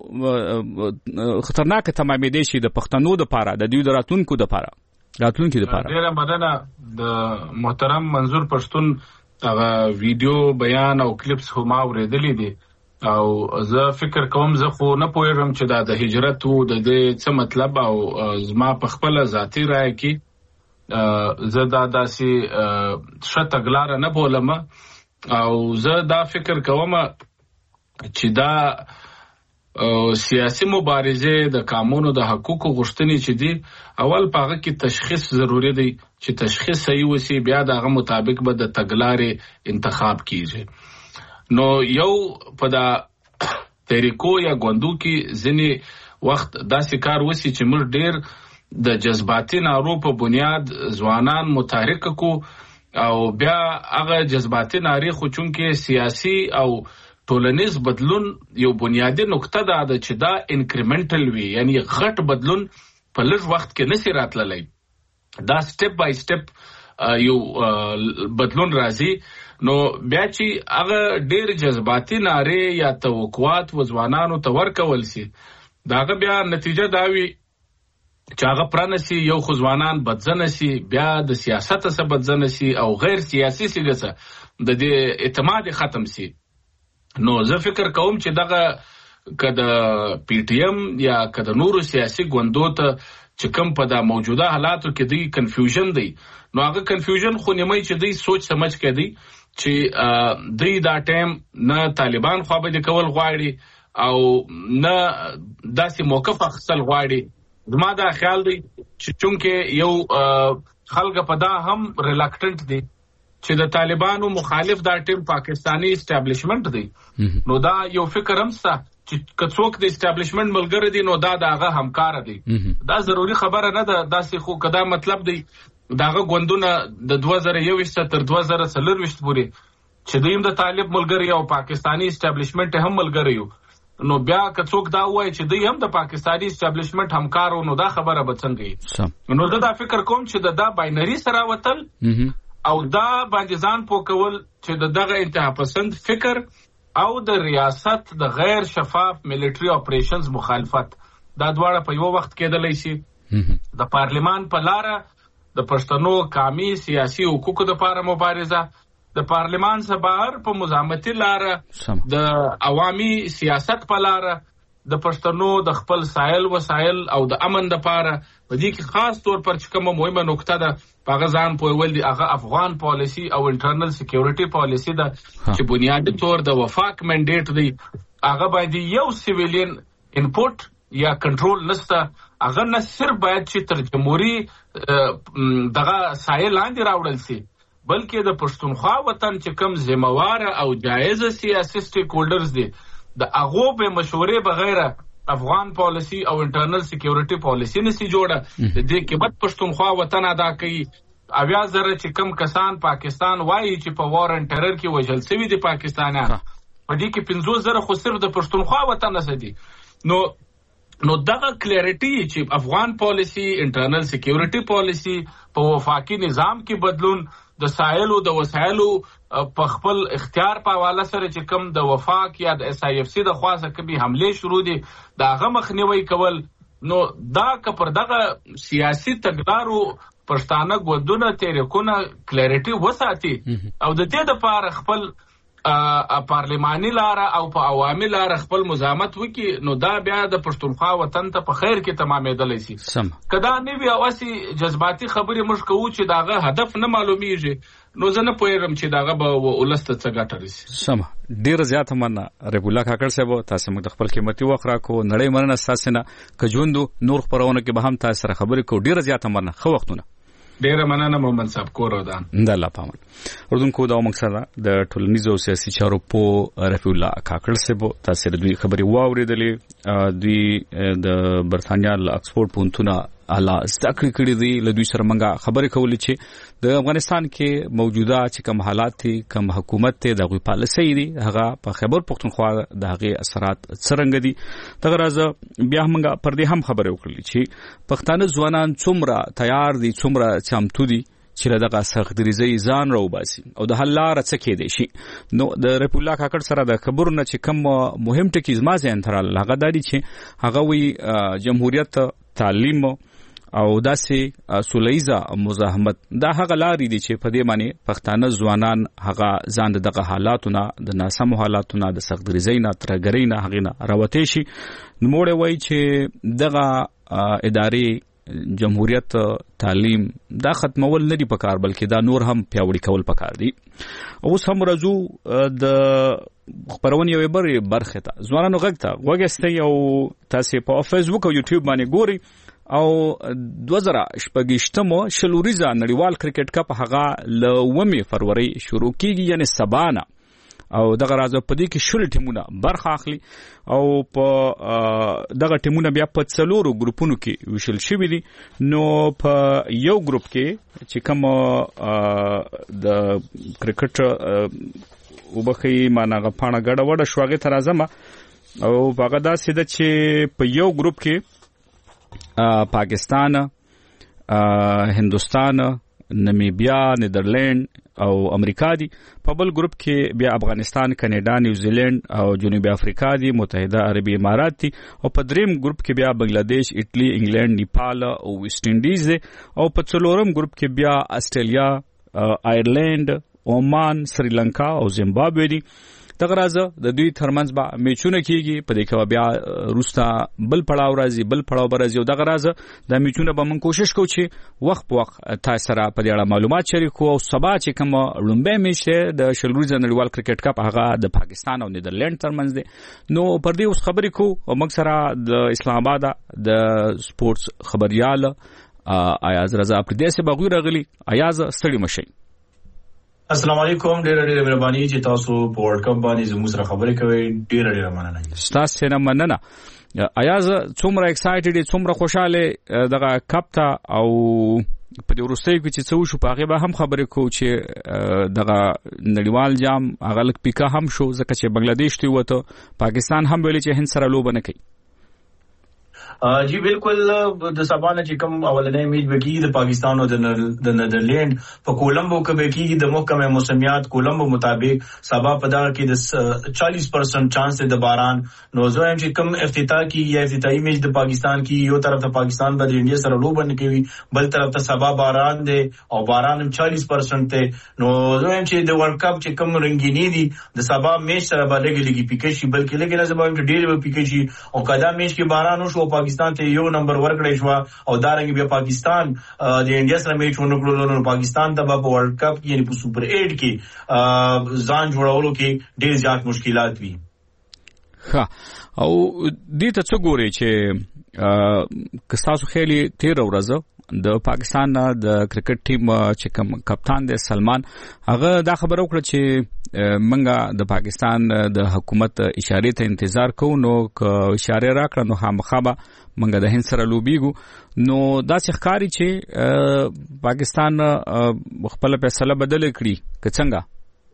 خطرناک تمامېدی شي د پښتنو لپاره، د دوی د راتلونکو لپاره راتلونکو لپاره. ډیره مننه د محترم منظور پښتون هغه ویډیو بیان او کلیپس هم اوریدلې دي او زه فکر کوم زه خو نه پوهیږم چې دا د هجرت او د دې څه مطلب، او زما په خپل ذاتی رائے کې زه دا داسې شته غلاره نه بولم او زه دا فکر کوم چې دا سیاسي مبارزه د قانونو د حقوقو غوښتنې چې دي اول پاغه کې تشخیص ضروری دی چې تشخیص صحیح وسی بیا دغه مطابق به د تګلارې انتخاب کیږي. نو یو په دا طریقو یا غوندو کې ځنې وخت داسې کار وسی چې موږ ډیر د جذباتي نارو په بنیاد ځوانان متحرک کو او بیا هغه جذباتي ناری خو چونکه سیاسي او ټولنیز بدلون یو بنیادی نقطه ده چې دا انکریمنټل وی، یعنی غټ بدلون په لږ وخت کې نشي راتللی، دا سټپ بای سټپ یو بدلون راځي. نو بیا چې هغه ډیر جذباتي ناری یا توقعات و ځوانانو ته ورکول سي، داغه بیا نتیجه دا وی چې هغه پرانسی یو خو ځوانان بدزنه سي، بیا د سیاست څخه بدزنه سي او غیر سیاسي سي څخه د دې اعتماد ختم سي. نو زه فکر کوم چې دغه کده پی ټی ایم یا کده نورو سیاسي ګوندو ته چې کوم په دا موجوده حالاتو کې دی کنفیوژن دی، نو هغه کنفیوژن خو نیمه چې دی سوچ سمجھ کې دی چې دی دا ټایم نه طالبان خو به کول غواړي او نه داسې موقف اخیستل غواړي. زما دا خیال دی چې چونکه یو خلک په دا هم ریلکټنټ دي چې د طالبانو مخالف دا ټیم پاکستانی اسټابلیشمنت دی، نو دا یو فکر هم ستا چې کڅوک د اسټابلیشمنت ملګری دی نو دا دغه همکار دی. دا ضروری خبره نه ده. داسې خو کدا مطلب دی داغه غوندونه د دوه زره یوویشت تر دوه زره څلورویشت پورې چې دویم د طالب ملګری او پاکستانی اسټابلیشمنت هم ملګری یو، نو بیا که څوک دا وایي چې دوی هم د پاکستاني اسټابلیشمنت همکار وو، نو دا خبره به څنګه وي؟ نو زه دا فکر کوم چې د دا باینري سره وتل او دا باندې ځان پوه کول چې د دغه انتها پسند فکر او د ریاست د غیر شفاف ملټري اپریشنز مخالفت، دا دواړه په یو وخت کېدلی شي. د پارلمان په لاره د پښتنو قومي سیاسي حقوقو لپاره مبارزه، د پارلمان څخه بهر په مزاحمتي لاره د عوامي سیاست په لاره د پښتنو د خپل سایل وسایل او د امن لپاره په دې کې خاص طور پر چې کومه مهمه نقطه ده هغه ځان پوهول دي، هغه افغان پالیسی او انټرنل سکیورټي پالیسی ده چې بنیادی طور د وفاق منډیټ دی. هغه باندې یو سیویلین انپوټ یا کنټرول نشته. هغه نه صرف باید چې تر جمهوریت دغه سایل لاندې راوړل شي، بلکې د پښتونخوا وطن چې کم ذمہوار او جایز سیاسي سټیک هولډرز دي د هغو به مشورې بغیر افغان پالیسی او انټرنل سکیورټي پالیسی نسی جوړه. د دې کې بد پښتونخوا وطن ادا کوي. اویا زره چې کم کسان پاکستان وایي چې په وار ان ټرر کې وژل شوي دي پاکستانیان، په دې کې پنځوس زره خو صرف د پښتونخوا وطن نه دي. نو نو دغه کلیریټي چې افغان پالیسی انټرنل سکیورټي پالیسی په وفاقي نظام کې بدلون د سایلو د وسایلو په خپل اختیار په حواله سره چې کم د وفاق یا د اس آی اف سی د خواصه کبي حمله شروع دي دا هغه مخنیوي کول. نو دا که پر دغه سیاسي تګدارو پښتانه ګوندونه تحریکونه کلیریټي وساتي او د دې لپاره خپل پارلماني لاره او په عوامي لاره خپل مزاحمت وکي، نو دا بیا د پښتونخوا وطن ته په خیر کې تمامېدلی شي. کدا نه وي اوسي جذباتي خبرې موږ کوو چې داغه هدف نه معلومیږي، نو زه نه پوهېږم چې داغه به ولس ته څه ګټه رسي. سمه، ډېره زیاته مننه ربیع الله کاکړ صاحب، تاسو موږ د خپل قیمتي وخت راکو. نړۍ مننه ستاسو نه. که ژوند نور خپرونه کې به هم تاسو سره خبرې کوو. ډېره زیاته مننه. ښه وختونه. ډیره مننه محمد صاحب. کور ودان د الله پامن. اردوونکو دا مقصد د ټولنیزو او سیاسي چارو په رفیع الله کاکړ صاحب تاسو د دوی خبري واوریدلې. دوی د برتانیا ل اکسفورد پونتونه اعلی زده کړې کړې دي. له دوی سره موږ خبرې کولې چې د افغانستان کې موجوده چې کوم حالات دي، کوم حکومت ته د غوي پالیسي دي، هغه په خیبر پختونخوا د هغه اثرات څرنګه دي. دغه راز بیا موږ پر دې هم خبرې وکړلې چې پښتانه ځوانان څومره تیار دي، څومره چمتو دي چې دغه سختدریزي ځان راوباسي او د حل لار څه کې دي شي. نو د رفیع الله کاکړ سره د خبرونه چې کوم مهم ټکی زما ځین ترال هغه دادي چې هغه وی جمهوریت تعلیم او داسې سولهیزه مزاحمت دا هغه لارې دي چې په دې معنی پښتانه ځوانان هغه ځان دغه حالاتونه د ناسمو حالاتونه د سختدریزۍ نه ترګرۍ نه هغې نه راوتی شي. نوموړی وایي چې دغه ادارې جمهوریت تعلیم دا ختمول نه دي پکار، بلکې دا نور هم پیاوړي کول پکار دي. اوس هم راځو د خبرونې یوې بلې برخې ته، ځوانانو غږ ته غوږ ایستی او تاسې په فیسبوک او یوټیوب باندې ګورئ. او دوه زره شپږویشتمو شل وریزه نړیوال کرکټ کپ هغه له اوومې فروری شروع کیږي، یعنی سبا نه. او دغه راز په دې کې شل ټیمونه برخه اخلي او په دغه ټیمونه بیا په څلورو ګروپونو کې ویشل شوي دي. نو په یو ګروپ کې چې کوم د کرکټ وبخي مانغه پاڼه ګډه وډه شو هغه ته راځم. او هغه داسې ده چې په یو ګروپ کې پاکستان، هندوستان، نمیبیا، نیدرلند او امریکا دي. په بل ګروپ کې بیا افغانستان، کاناډا، نیوزیلند او جنوبي افریقا دي، متحده عربي امارات دي. او په دریم ګروپ کې بیا بنگلاديش، اټلی، انګلند، نیپال او ویسټ انډیز دي. او په څلورم ګروپ کې بیا استرالیا، آیرلند، عمان، سریلانکا او زیمبابوے دي. دغه راز د دوی ترمنځ به میچونه کیږي. په دې کې بیا روستا بل پړاو راځي، بل پړاو به راځي. او دغه راز د میچونه به موږ کوشش کوو چې وخت په وخت تاسو سره په دې اړه معلومات شریکو. او سبا چې کوم لومبه میچ د شل ورځې نړیوال کرکټ کپ هغه د پاکستان او نیدرلند ترمنځ دی. نو پر دې اوس خبرې کوو او موږ سره د اسلام آباد د سپورتس خبريال ایاز رضا پردیسي بغیر غلي. ایاز ستړي مشي. السلام علیکم. ډېر ډېر مهرباني چې تاسو په ورلد کپ باندې زموږ سره خبرې کوئ. ډېر ډېر مننه. ستاسو نه مننه. ایاز څومره ایکسایټډ څومره خوشاله دغه کپ ته او په دې وروستیو کې چې څه شو په هغه به هم خبرې کوو چې دغه نړیوال جام هغه لک پیکا هم شو ځکه چې بنگلاديش ته وته پاکستان هم ویل چې هند سره لوبه نه کوي. جی بالکل د سبا نه چې کوم اولنې میچ وکړي د پاکستان او د نیدرلند په کولمبو کې وکړي د محکمه موسمیات کولمبو مطابق سبا په دا کې د چالیس پرسنٹ چانس د باران نو زویم چې کوم افتتاح کی یا افتتاحي میچ د پاکستان کې یو طرف ته پاکستان به د انډیا سره لوبه نه کوي بل طرف ته سبا باران دی او باران هم چالیس پرسنٹ دی نو زویم چې د ورلد کپ چې کوم رنگینی دي د سبا میچ سره به لګي لګي پیکې شي بلکې لګي نه زبا چې ډېر به پیکې شي او کدا میچ کې باران وشو پاکستان ته یو نمبر ورکړی شو او دارنګ بیا پاکستان د انډیا سره میچ ونکړو نو پاکستان ته په ورلد کپ یعنی په سوپر ایټ کې ځان جوړولو کې ډېر زیات مشکلات وي. ها او دې ته څه ګوري چې کستاسو خېلي تیر ورځ د پاکستان د کرکټ ټیم چې کوم کپتان دی سلمان هغه دا خبر وکړه چې منګه د پاکستان د حکومت اشاره ته انتظار کوو نو ک اشاره راکړه نو خامخابه منګه د هند سره لوبیګو نو دا چې ښکاری چې پاکستان خپل فیصله بدل کړي که څنګه.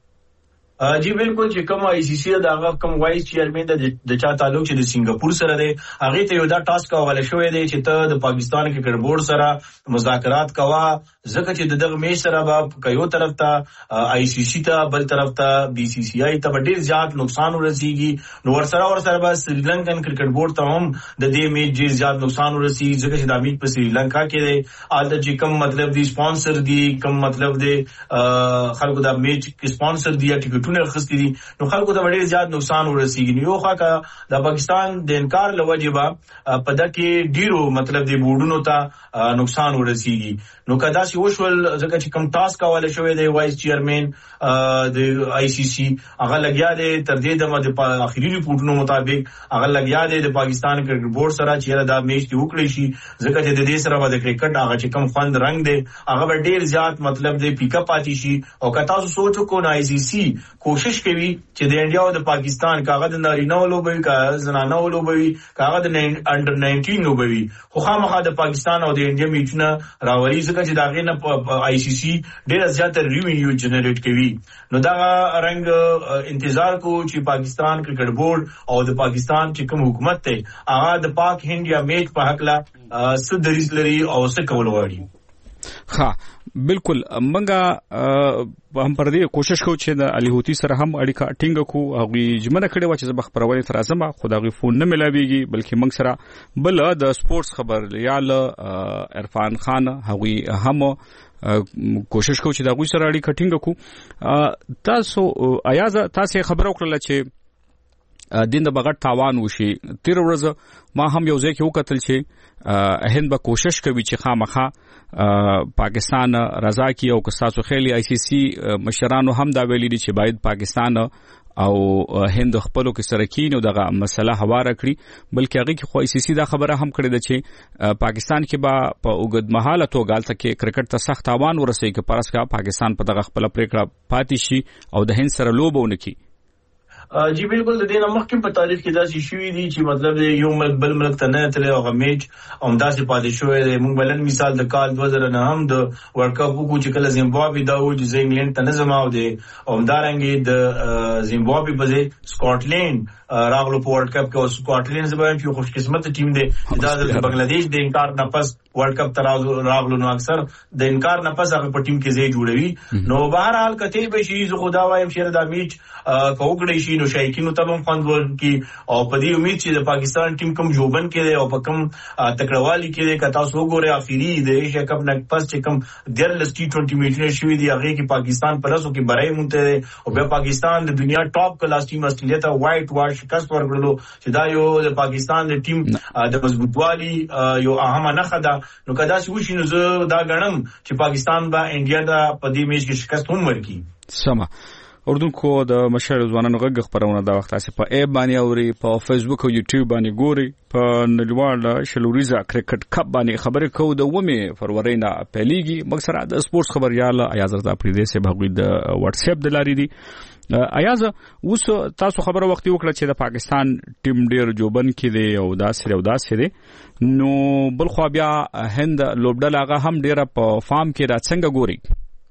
جی بالکل چې کوم آی سی سی دا هغه کوم وایس چیرمن د چا تعلق چې د سنگاپور سره دی هغه ته یو دا ټاسک وغوښتل شوی دی چې ته د پاکستان کرکټ بورډ سره مذاکرات کوه ځکه چې د دغه میچ سره به یو طرف ته آی سی سی ته بل طرف ته بی سی سی آی ته ډېر زیات نقصان ورسیږي نو ورسره ورسره به سریلانکن کرکټ بورډ ته هم د دې میچ ډېر زیات نقصان ورسیږي ځکه چې د میچ په سریلانکا کې دی آلته چې کوم مطلب دی سپانسر دی کوم مطلب دی خلکو د میچ کې سپانسر دی یا ټیکټ خستی دي نو خلکو ته ډېر زیات نقصان ورسیږي. یو خاکه د پاکستان د انکار لوجبه په دکې ډیرو مطلب دی بورډونو ته نقصان ورسیږي نو کدا سی وشول ځکه چې کم ټاسک حواله شوی دی وایس چیرمن د آی سی سی هغه لګیا دی تر دې د اخیری ریپورتونو مطابق هغه لګیا دی د پاکستان کرکټ بورډ سره چې دا میچ دی وکړي شي ځکه چې د دې سره به د کرکټ هغه چې کم خوند رنگ دی هغه به ډېر زیات مطلب دی پیک اپ پاتې شي او کتا تاسو سوچو کو آی سی سی کوشش کوي چې د انډیا او د پاکستان کاغذ نارینه ولوبوي کاغذ زنانه ولوبوي کاغذ انډر ناینټین لوبوي خو خامخا د پاکستان او د انډیا میچونه راولي ځکه چې داغه نه آی سی سی ډېر زیات ریوینیو جنریټ کوي نو دا رنګ انتظار کو چې پاکستان کرکټ بورډ او د پاکستان چې کوم حکومت ته هغه د پاک هند یا میچ په حق لا صدریز لري او څه کول غواړي. ها بالکل منګه هم پر دې کوشش کوو چې د علي هوتی سره هم اړیکه ټینګ کو او جمنه کړي و چې زما خبرونه تر ازمه خدای فون نه ملاويږي بلکې موږ سره بل د سپورتس خبر یال عرفان خان هغوی هم کوشش کوو چې دا غوي سره اړیکه ټینګ کو. تاسو ایاز تاسو خبر وکړه چې دین د بغټ تاوان وشي تیر ورځ ما هم یو ځای کې وکتل چې هند به کوشش کوي چې خامخا پاکستان رضا کی او کساسو خېلی آی سی سی مشرانو هم دا ویلي دي چې باید پاکستان او هند خپلو کې سره کینو دغه مسله هواره کړي بلکې هغه کې خو آی سی سی دا خبره هم کړې ده چې پاکستان کې به په اوږد مهاله توګه هلته کې کرکټ ته سخت تاوان ورسوي که پرس کا پاکستان په دغه خپله پرېکړه پاتې شي او د هند سره لوبه ونه کړي. جی بالکل د دې مخکې په تاریخ کې داسې شوي دي چې مطلب یو ملک بل ملک ته نه تللی او هغه میچ همداسې پاتې شوی دی. موږ بلن مثال د کال دوه زره نه هم د ورلډ کپ وکړو چې کله زیمبابوې دا و چې زه انګلینډ ته نه ځم او دی او همدارنګې د زیمبابوې په ځای سکاټلینډ راغلو په ورلډ کپ کې او سکاټلینډ زه وایم چې خوش قسمته ټیم دی دا د بنگلاديش د انکار نه پس ورلډ کپ ته راغلو نو اکثر د انکار نه پس هغه په ټیم کې ځای جوړوي نو بهرحال کتې به شي زه خدا وایم چې دا میچ کوګړی شي نو شایقینو ته هم خوند ورکړي او په دې امید چې د پاکستان ټیم کوم جوبن کې دی او په کوم تکړهوالي کې دی که تاسو وګورئ اخیری د ایشیا کپ نه پس چې کوم دیارلس ټي ټوینټي میچونه شوي دي هغې کې پاکستان په رسو کې بری مونته دی او بیا پاکستان د دنیا ټاپ کلاس ټیم استرالیا ته وایټ واش شکست ورکړلو چې دا یو د پاکستان د ټیم د مضبوطوالي یو اهمه نښه ده نو که داسې وشي نو زه دا ګڼم چې پاکستان به انډیا ته په دې میچ کې شکست هم ورکړي. سمه اردوونکو د مشر ځوانانو غږ خبرونه دا وخت تاسو په ایپ باندې اوري په فیسبوک او یوټیوب باندې ګوري په نړیوال شلوریزه کرکټ کپ باندې خبرې کوو د ومه فروری نه پیلیږي مکسره د سپورتس خبريال ایاز رضا پریدې سه بغوی د واتس اپ د لاري دي ایاز اوس تاسو خبره وخت وکړه چې د پاکستان ټیم ډیر جوبن کې دی او داسې او داسې دی نو بل خو بیا هند لوبډل هغه هم ډیر په فارم کې را څنګه ګوري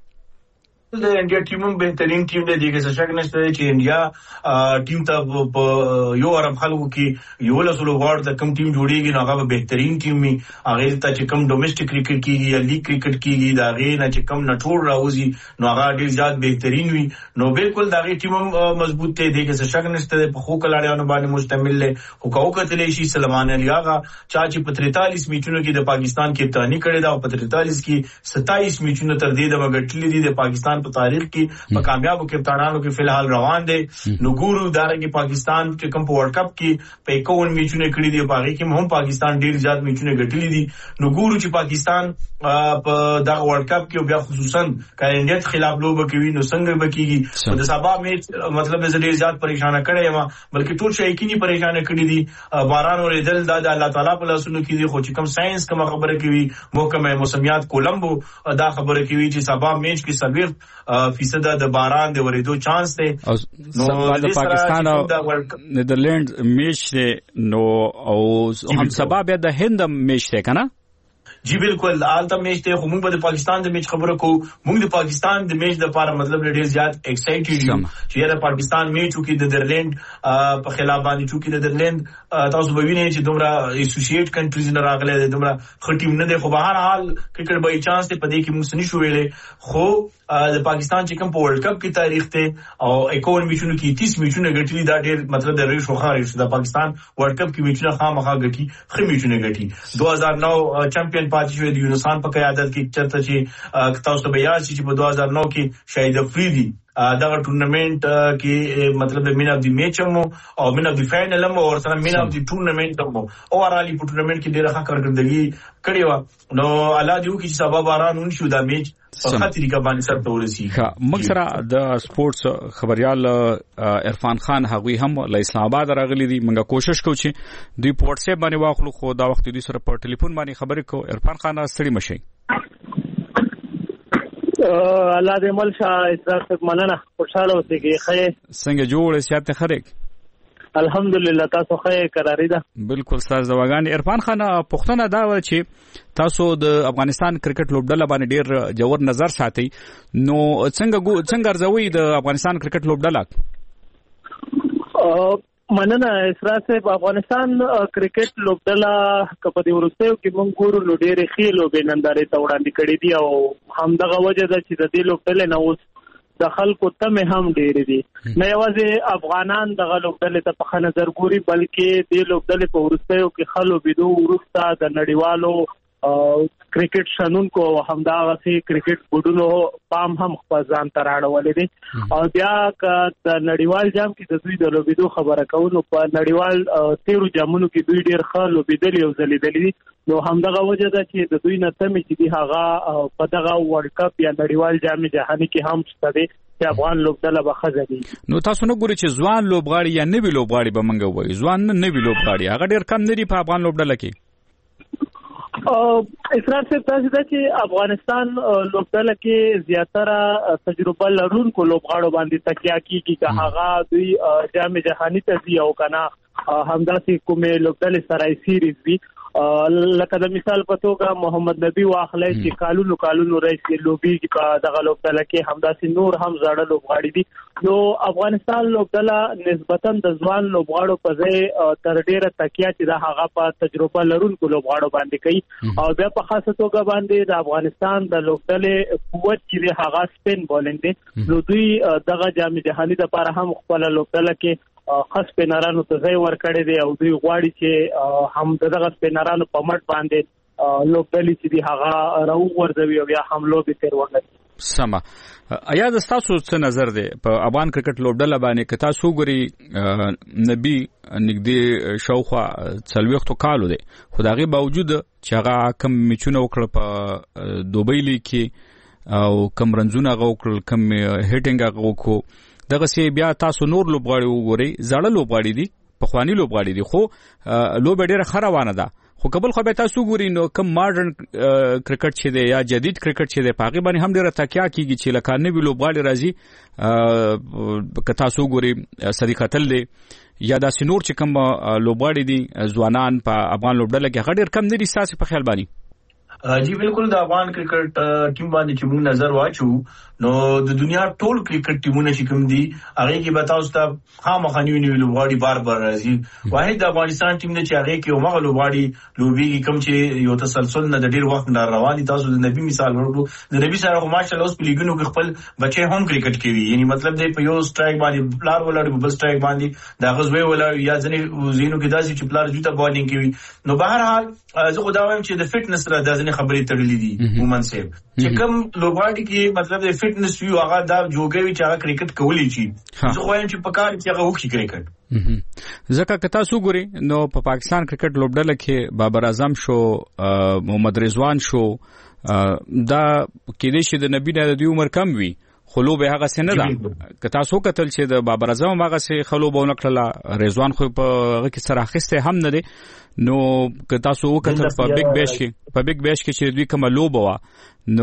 د انډیا ټیم هم بهترین ټیم دی دغه څه شک نشته چې انډیا ټیم ته په یو عرب خلکو کې یو لسلو غوړ د کم ټیم جوړیږي نو هغه بهترین ټیم می هغه ته چې کم ډومېسټک کرکټ کیږي یا لیګ کرکټ کیږي دا غي نه چې کم نټور راوځي نو هغه ډیر زیات بهترین وي نو بالکل دا غي ټیم هم مضبوط دی دغه څه شک نشته په خو کلاړیانو باندې مشتمل دی او کو کتلې شي سلمان علی آغا چا چې په تریتالیس میچونو کې د پاکستان کپتانی کړی دا او په تریتالیس کې ستاییس میچونو تر دې د وګټلې دي د پاکستان په تاریخ کې په کامیابو کپتانانو کې فلحال روان دي نو ګورو دارنګه پاکستان چې کوم په ورلد کپ کې په اکاون میچونه کړی دي په هغه کې هم پاکستان ډیر زیات میچونه ګټلې دي نو ګورو چې پاکستان په دغه ورلد کپ کې بیا خصوصا کله انډیا خلاف لوب کوي نو څنګه بکیږي د سبا میچ مطلب ډیر زیات پریشان کړي ما بلکې ټول شي کې نه پریشان کړي دي باران ورېدل د الله تعالی په لاسونو کې دي خو چې کوم ساينس کوم خبره کوي محکمه موسمیات کولمبو دا خبره کوي چې سبا میچ کې سبیر فیصد د باران د ورېدو چانس دی نو د پاکستان او نیدرلند میچ دی نو او هم سبب د هند میچ دی کنه جی بالکل آلته میچ ته موږ به د پاکستان د میچ خبره کو موږ د پاکستان د میچ د لپاره مطلب ډیر زیات ایکسایټډ یو چې د پاکستان میچ او کې د نیدرلند په خلاف باندې چې د نیدرلند تاسو به وینئ چې دومره اسوسییټ کنټریز نه راغلي دومره خټیم نه دی خو به هر حال کرکټ به چانس ته پدې کې موږ سني شو ویلې خو د پاکستان چې کوم په ورلد کپ کې تاریخ ته او اکاون میچونو کې تیس میچونه ګټلي دا ډیر مطلب د ریشو خاري شو د پاکستان ورلد کپ کې میچونه خامخا ګټي خې میچونه ګټي دو هزار نو چمپیون پاتې شوی د یونسان په قیادت کې چرته چې تاسو به یاد شي چې په دو هزار نو کې شاهد افریدي دا ټورنمنت کې مطلب مین اف دی میچ هم او مین اف دی فائنل هم او سره مین اف دی ټورنمنت هم او ارالي په ټورنمنت کې ډیره ښه کارکړدګي کړې و نو الله دې وکړي چې سبب باران شو دا میچ په خاطر کې باندې سره تورسي مکسره د سپورتس خبريال عرفان خان هغوی هم له اسلام آباد راغلي دي موږ کوشش کوو چې دوی په واتس اپ باندې واخلو خو دا وخت دوی سره په ټلیفون باندې خبرې کوو عرفان خان ستړي مشي الله دې مل شاه اسراف مننه خوشاله اوسئ خیر څنګه جوړ سیاست خرک الحمدلله تاسو خیر قراری ده بالکل ستاسو زواګان عرفان خان پښتنه دا و چې تاسو د افغانستان کرکټ لوبډله باندې ډیر جوړ نظر ساتي نو څنګه څنګه ارزوي د افغانستان کرکټ لوبډله مننه اسراف صاحب افغانستان کرکټ لوبډله کپه دی ورسته کې مونږ ګورو نو ډېر ښه لوبې نندارې ته وړاندې کړې دي او همدغه وجه ده چې د دې لوبډلې نه اوس د خلکو تمه هم ډېر دي نه یوازې افغانان دغه لوبډلې ته په نظر ګوري بلکې دې لوبډلې په ورسته کې خلکو بيدو ورسته د نړیوالو کرکټ شنونکو همدغه سي کرکټ بورډونو پام هم خپل تر اړولې دي او بیا د نړیوال جام کې د دوی د لوبېدو خبره کوو په نړیوال تیرو جامونو کې دوی ډېر ښه لوبېدلي او ځلېدلي نو همدغه وجه ده چې د دوی نه تمې چې دي هغه په دغه ورلد کپ یا نړیوال جام جهاني کې هم شته دي چې افغان لوبډله به ښه دي نو تاسو نه ګورئ چې ځوان لوبغاړي یا نوي لوبغاړي به منګه وایي ځوان نه نوي لوبغاړي هغه ډېر کم نه دي په افغان لوبډله کې اسراف صاحب تاسو دا چې افغانستان لوبډله کې زیاتره تجربه لرونکو لوبغاړو باندې تکیه کیږي چې هغه دوی جام جهاني ته ځي او کنه همداسې کومې لوبډلې سره سیریز وي لکه د مثال په توګه محمد نبی واخلای چې کالونو کالونو رئیس لوبي کې دغه لوبډله کې همداسې نور هم زړه لوبغاړي دي نو افغانستان لوبډله نسبتاً د ځوان لوبغاړو په ځای تر ډیره تکیه چې د هغه په تجربه لرونکو لوبغاړو باندې کوي او بیا په خاصه توګه باندې د افغانستان د لوبډلې قوت چې هغه سپین بولینګ دي نو دوی دغه جام جهاني لپاره هم خپل لوبډله کې خاص پینارانو ته ځای ورکړی دی او دوی غواړي چې هم دغه پینارانو په مټ باندې لوبډلې چې دی هغه راو ورځوي او بیا هم لوبې تیر وکړي سما ایا د تاسو څه نظر دی په افغان کرکټ لوبډله باندې که تاسو ګوري نبی نږدې شاوخوا څلوېښتو کالو دی خو د هغې باوجود چې هغه کم میچونه وکړه په دوبۍ لیګ کې او کم رنزونه هغه وکړل کم هیټینګ هغه وکړو دغه سي بیا تاسو نور لوبغاړي وګورئ زړه لوبغاړي دي پخوانی لوبغاړي دي خو لوب ډیره خروانه ده خو قبل خو به تاسو ګورئ نو کوم ماډرن کرکټ چې دی یا جدید کرکټ چې دی پاغي باندې هم ډیره تکیا کیږي چې لکه نوی لوبغاړي راځي که تاسو ګورئ صدیق اتل دی یا دا سينور چې کوم لوبغاړي دي ځوانان په افغان لوبډله کې غډیر کم نه دي ساسي په خیال باندې جی بالکل د افغان کرکټ ټیم باندې چې موږ نظر واچو نو د دنیا ټول کرکټ ټیمونه چې کوم دي هغه کې بتاو ستاسو خامخا نیو نیو لوبغاړي بار بار راځي واحد د افغانستان ټیم نه چې هغه کې عمر لوبغاړي لوبي کوم چې یو تسلسل نه د ډیر وخت نه رواني تاسو د نبی مثال ورکړو د نبی سره ماشاءالله اوس په لیګونو کې خپل بچي هم کرکټ کوي یعنی مطلب دی په یو سټرایک باندې پلار ولاړ بل سټرایک باندې دا غزوی ولاړ یا ځنې زینو کې داسې چې پلار جوته بالینګ کوي نو بهر حال زه خو دا وایم چې د فټنس سره د ځنې خبرې تړلې دي وومن سیف چې کوم لوبغاړي کې مطلب د فټنس ویو هغه دا جوګوي چې هغه کرکټ کولی شي زه خو وایم چې په کار کې هغه وکړي کرکټ ځکه که تاسو ګورئ نو په پاکستان کرکټ لوبډله کې بابر اعظم شو محمد رضوان شو دا کېدای شي د نبی نه د عمر کم وي خو لوبه هغه څه نه ده که تاسو کتل چې د بابر اعظم هغه څه خلوبونه کړله رضوان خو په هغه کې سره اخیسته هم نه دي نو که تاسو وکتل په بیگ بیش کې په بیگ بیش کې چې دوی کومه لوبه وا نو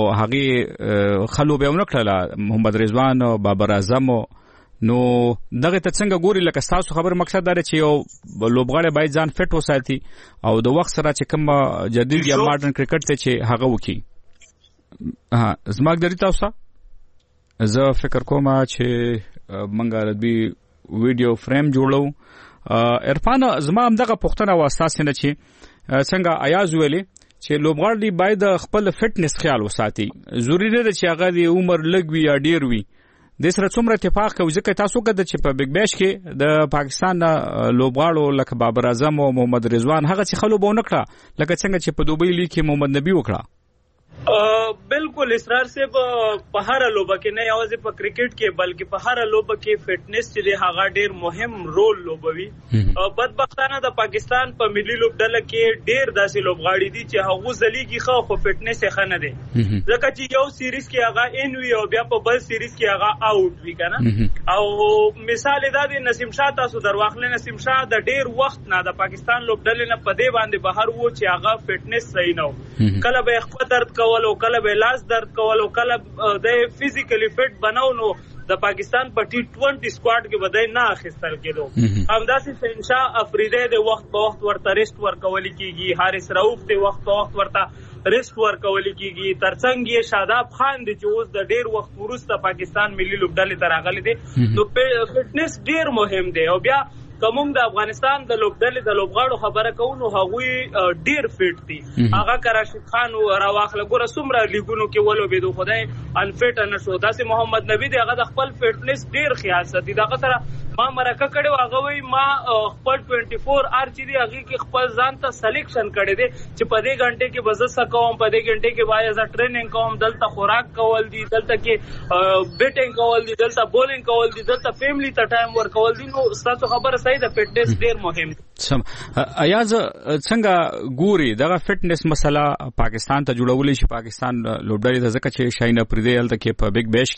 هغه خلوبه ونه کړله محمد رضوان او بابر اعظم نو دغه ته څنګه ګوري لکه تاسو خبر مقصد دا چې یو لوبغاړی باید ځان فټ وساتي او د وخت سره چې کوم جدید یا ماډرن کرکټ ته چې هغه وکي ها زما ګری تاسو زه فکر کوم چې منګه ردبي ویډیو فریم جوړو عرفان زما هم دغه پښتنه واسطه نه چې څنګه ایاز ویلي چې لوبغاړي باید خپل فټنس خیال وساتي ضروری نه ده چې هغه د عمر لږ وي یا ډیر وي د سره څومره اتفاق کوي ځکه تاسو کده چې په بیگ بیش کې د پاکستان لوبغاړو لکه بابر اعظم او محمد رضوان هغه چې خلوبو نکړه لکه څنګه چې په دوبۍ لیګ کې محمد نبی وکړه بالکل اسرار سے په هر لوبه کې نه یوازې په کرکټ کې بلکې په هر لوبه کې فټنس چې دی هغه ډیر مهم رول لوبوي بدبختانه د پاکستان په ملي لوبډله کې ډیر داسې لوبغاړي دي چې هغه ځلیږي خو خو فټنس یې خنه دي ځکه چې یو سیریز کې هغه ان وی او بیا په بل سیریز کې هغه اوټ وی کنه او مثال دا دی نسیم شاه تاسو درواخله نسیم شاه د ډیر وخت نه د پاکستان لوبډله نه په دې باندې بهر وو چې هغه فټنس صحیح نه کله به خپل درد کول او کله به لاس درد کول او کله د فزیکلی فټ بناو نو د پاکستان په ټي ټوئنټي سکواډ کې بدای نه اخیستل کېدو همداسې شهنشاه افریدی د وخت په وخت ورته ریسټ ورکول کیږي حارث رؤف د وخت په وخت ورته ریسټ ورکول کیږي ترڅنګ یې شاداب خان د چې اوس د ډیر وخت وروسته پاکستان ملي لوبډلې ته راغلي دي نو فټنس ډیر مهم دی او بیا کوم د افغانستان د لوبډلې د لوبغاړو خبره کوو هغه ډیر فټ دي هغه کراشد خان او راواخله ګوره څومره لیګونو کې ولو بيدو خدای ان فټ نه شو داسې محمد نبی دی هغه د خپل فټنس ډیر خیال ساتي دغه سره ما مرکه کړو هغه وای ما خپل چوبیس آر چې دی هغه کې خپل ځان ته سلیکشن کړی دی چې په دې غنټه کې بزس کوم په دې غنټه کې وای از ټریننګ کوم دلته خوراک کول دي دلته کې بیټینګ کول دي دلته بولینګ کول دي دلته فیملی ته ټایم ورکول دي نو تاسو خبره صحیح ده فټنس ډیر مهم سم ایاز څنګه ګوري دغه فټنس مسله پاکستان ته جوړولې شي پاکستان لوبډلې د ځکه چې شاین پردې الته کې په بیگ بیش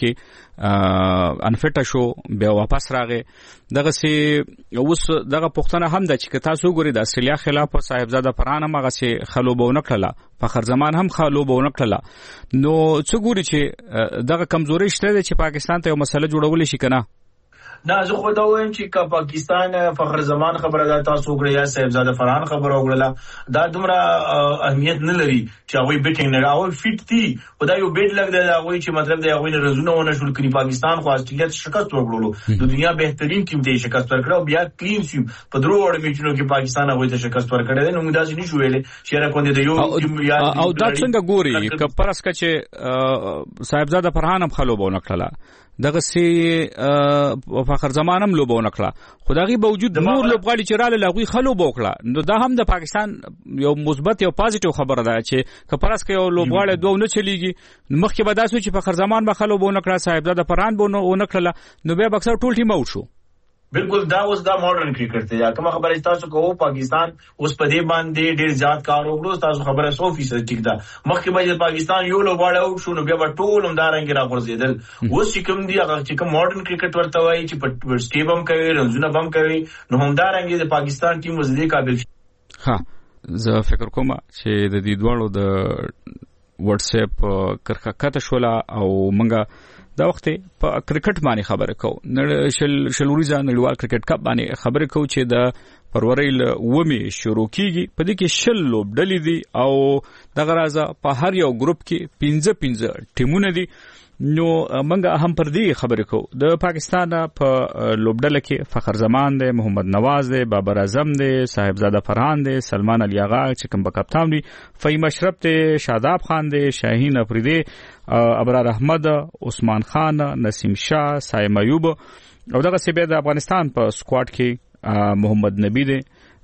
کې انفټ شو بیا واپس راغې دغه سي اوس دغه پښتنه هم د چې تاسو ګوري د استرالیا خلاف صاحبزاده فرحان مغه سي خلوبونه کړله فخر زمان هم خلوبونه کړله نو څو ګوري چې دغه کمزوري شته چې پاکستان ته یو مسله جوړولې شي کنه نه زه خو دا وایم چې کا پاکستان فخر زمان خبره ده تاسو وګړي یا صاحبزاده فرحان خبره وګړه دا دومره اهمیت نه لري چې هغه بیټینګ نه راو فټ دي خدای یو بیټ لګ دی هغه چې مطلب دی هغه رزونه ونه شول کړي پاکستان خو استرالیا شکست ورکړلو د دنیا بهترین ټیم ته شکست ورکړو بیا کلین شو په درو وړ میچونو کې پاکستان هغه ته شکست ورکړی نو موږ داسې نشو ویلې چې را کوندې د یو ټیم یا او دا څنګه ګوري ک پرسکه چې صاحبزاده فرحان هم خلوبونه کړله دغه سي فخر زمانم لوبونه کړه خدایي باوجود نور لوبغاړي چې رااله لغوي خلوب وکړه نو دا هم د پاکستان یو مثبت یو پازیټیو خبره ده چې کپرس کې یو لوبغاړي دوه نه چلیږي مخکې به داسو چې فخر زمان به خلوبونه کړه صاحبزاده فرحان بونه ونه کړله نو به اکثر ټول ټیم اوټ شو بالکل دا اوس دا ماډرن کرکټ دی. کوم خبره تاسو کوو پاکستان اوس په دې باندې ډیر زیات کار وکړو. تاسو خبره سو فیصد ټیک ده. مخکې به پاکستان یو لوبغاړی او شو نو بیا به ټول همدارنګ راغورځېدل. اوس چې کوم دی هغه چې کوم ماډرن کرکټ ورته وایي چې په سټیب هم کوي رنزونه هم کوي نو همدارنګ د پاکستان ټیم وزدي قابل. ها زه فکر کوم چې د دې دوړو د واتس اپ کرکه کته شولا او منګه دا وخت په کرکټ باندې خبره کو نړ شل شلوريزه نړیوال کرکټ کپ باندې خبره کو چې د فروری ل ومه شروع کیږي. په دې کې شل لوبډلې دي او د غرازه په هر یو ګروپ کې پنځه پنځه ټیمونه دي. نو منګه هم پر دې خبره کو د پاکستان په لوبډله کې فخر زمان دی، محمد نواز دی، بابر اعظم دی، صاحبزاده فرحان دی، سلمان علی آغا چې کوم کپتان دی، فهیم اشرف دی، شاداب خان دی، شاهین افریدی، ابرار احمد، عثمان خان، نسیم شاه، سایم ایوب او دغه سیبه د افغانستان په سکواډ کې محمد نبی دی،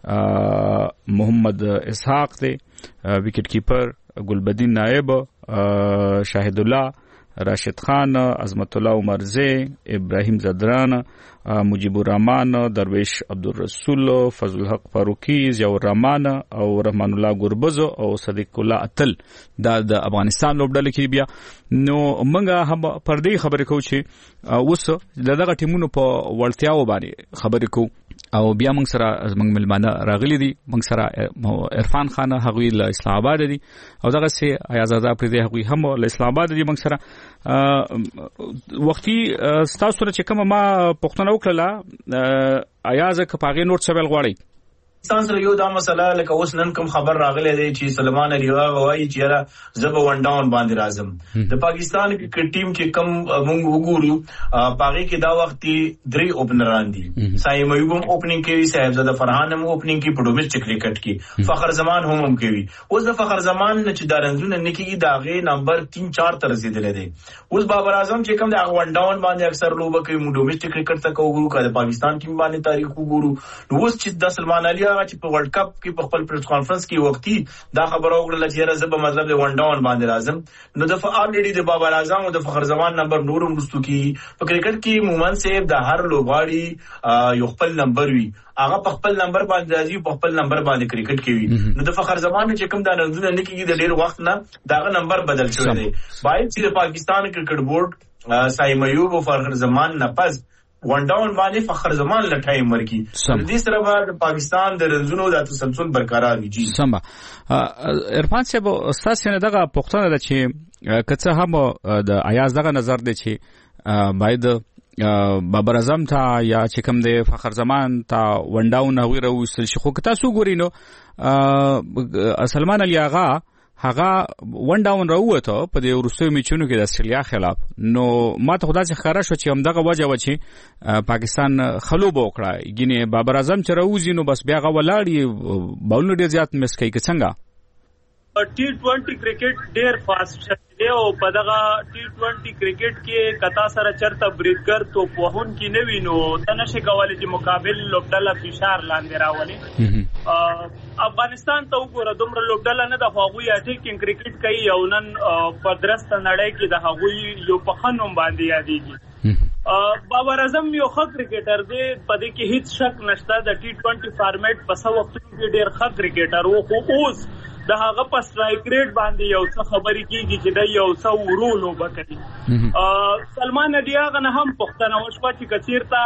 محمد اسحاق دی، وکټ کیپر ګلبدین نائب، شاهد الله، راشد خان، عظمت الله عمرزی، ابراهیم زدران، مجیب الرحمن، درویش عبدالرسول، فضل الحق فاروقی، ضیاء الرحمن او رحمان الله ګربز او صدیق الله اتل دا د افغانستان لوبډله کې بیا. نو منګه هم پر دې خبرې کوو چې اوس دغه ټیمونو په وړتیاو باندې خبرې کوو او بیا موږ سره زموږ ملمانه راغلي دي. موږ سره عرفان خان هغوی له اسلام آباد دي او دغه سي آزاده پردي هغوی هم له اسلام آباد دي. موږ سره وختي تاسو سره چې کوم ما پښتنه وکړه ایازه کپاغي نوٹ سبل غواړي پاکستان سره یو دا مسله لکه اوس نن کوم خبر راغلی دی چې سلمان علی آغا وایي چې یاره زه به ون ډاون باندې راځم. د پاکستان کرکټ ټیم چې کوم موږ وګورو پاغي کې دا وخت درې اوپنران دي. سایم ایوب هم اوپننګ کوي، صاحبزاده فرحان هم اوپننګ کوي په ډومېسټک کرکټ کې، فخر زمان هم هم کوي. اوس د فخر زمان چې دا رنزونه نکېږي دا غي نمبر تین چار تر رسیدلې دي. اوس بابر اعظم چې کوم د ون ډاون باندې اکثر لوبه کوي ډومېسټک کرکټ ته وګورو کله پاکستان ټیم باندې تاریخ وګورو نو اوس چې د سلمان علی چې په ورلد کپ کې په خپل پریس کانفرنس کې وختي دا خبره وکړه چې راځه په مطلب د ون ډاون باندې راځم. نو د فعالډي د بابر اعظم او د فخر زمان نمبر نور مستو کې په کرکټ کې مومن صاحب د هر لوبغاړي یو خپل نمبر وي هغه په خپل نمبر باندې راځي په خپل نمبر باندې کرکټ کوي. نو د فخر زمان چې کوم د نندونه نه کېږي د ډیر وخت نه داغه نمبر بدل شوی دی. باید چې پاکستان کرکټ بورډ سایم ایوب او فخر زمان نه پس ون ډاون باندې فخر زمان له ټایم ورکی د دې سره به پاکستان د رنزونو د تسلسل برقرار وي. جی سم عرفان صاحب استاد نه دغه پښتنه ده چې کڅه هم د ایاز دغه نظر دی چې باید بابر اعظم ته یا چې کوم د فخر زمان ته ون ډاون غوړو وسل شي. خو تاسو ګورئ نو سلمان علی آغا هغه ون ډاون راووته په دې ورستوي میچونو کې د استرالیا خلاف. نو ماته خدای څخه خبره شو چې همدغه وجه و چې پاکستان خلوب وکړه ګینه بابر اعظم چې راوځي نو بس بیا غو ولاړی باولونه ډیر زیات مس کوي که څنګه T twenty cricket ډیر فاست دی او په دغه T twenty cricket کې کتا سره چرته بریدګر تو په هون کې نه وینو تنه کولای چې مقابل لوبډله فشار لاندې راولي. افغانستان ته وګوره دومره لوبډله نه د هغوی اټیکینګ کرکټ کوي او نن په درسته نړۍ کې د هغوی یو په خنوم باندې یادېږي. بابر اعظم یو ښه کرکټر دی په دې کې هیڅ شک نشته. د T twenty فارمیټ په څو وختونو کې ډیر ښه کرکټر وو خو اوس د هغه په سټرایک ریټ باندې یو څه خبرې کیږي چې د یو څو ورولو بکړي. سلمان علی آغا نه هم پښتنه وشو چې کثیرته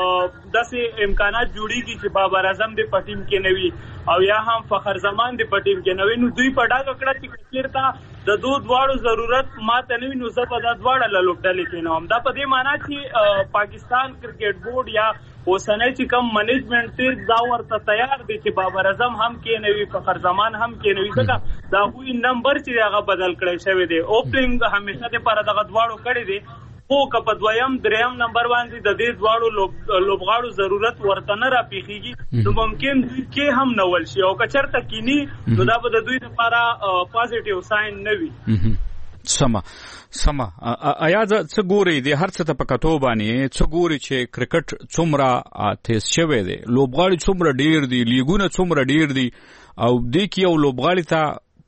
داسې امکانات جوړیږي چې بابر اعظم د پټیم کې نوي او یا هم فخر زمان د پټیم کې نوي. نو دوی په ډاګه کړه چې کثیرته د دوه دواړو ضرورت ماته نوي نو زه په دا دواړه له لوبډلې کې نوم. دا په دې معنی چې پاکستان کرکټ بورډ یا اوسنۍ چې کوم منیجمنت تیر دا ورته تیار دی چې بابر اعظم هم کې نوي فخر زمان هم کې نوي ځکه دا هوی نمبر چې هغه بدل کړی شوی دی. اوپننګ همیشه د پر دغه دواړو کړی دی خو که په دویم دریم نمبر باندې د دې دواړو لوبغاړو ضرورت ورته نه راپیخیږي نو ممکن دوی کې هم نه ول شي او که چرته کینی نو دا به د دوی لپاره پازیټیو ساين نه وي. سما سما ایا څه ګوري د هر څه ته پکاتو باندې څه ګوري چې کرکټ څومره تیز شوی دی لوبغاړي څومره ډیر دي لیګونه څومره ډیر دي او د کیو لوبغاړي ته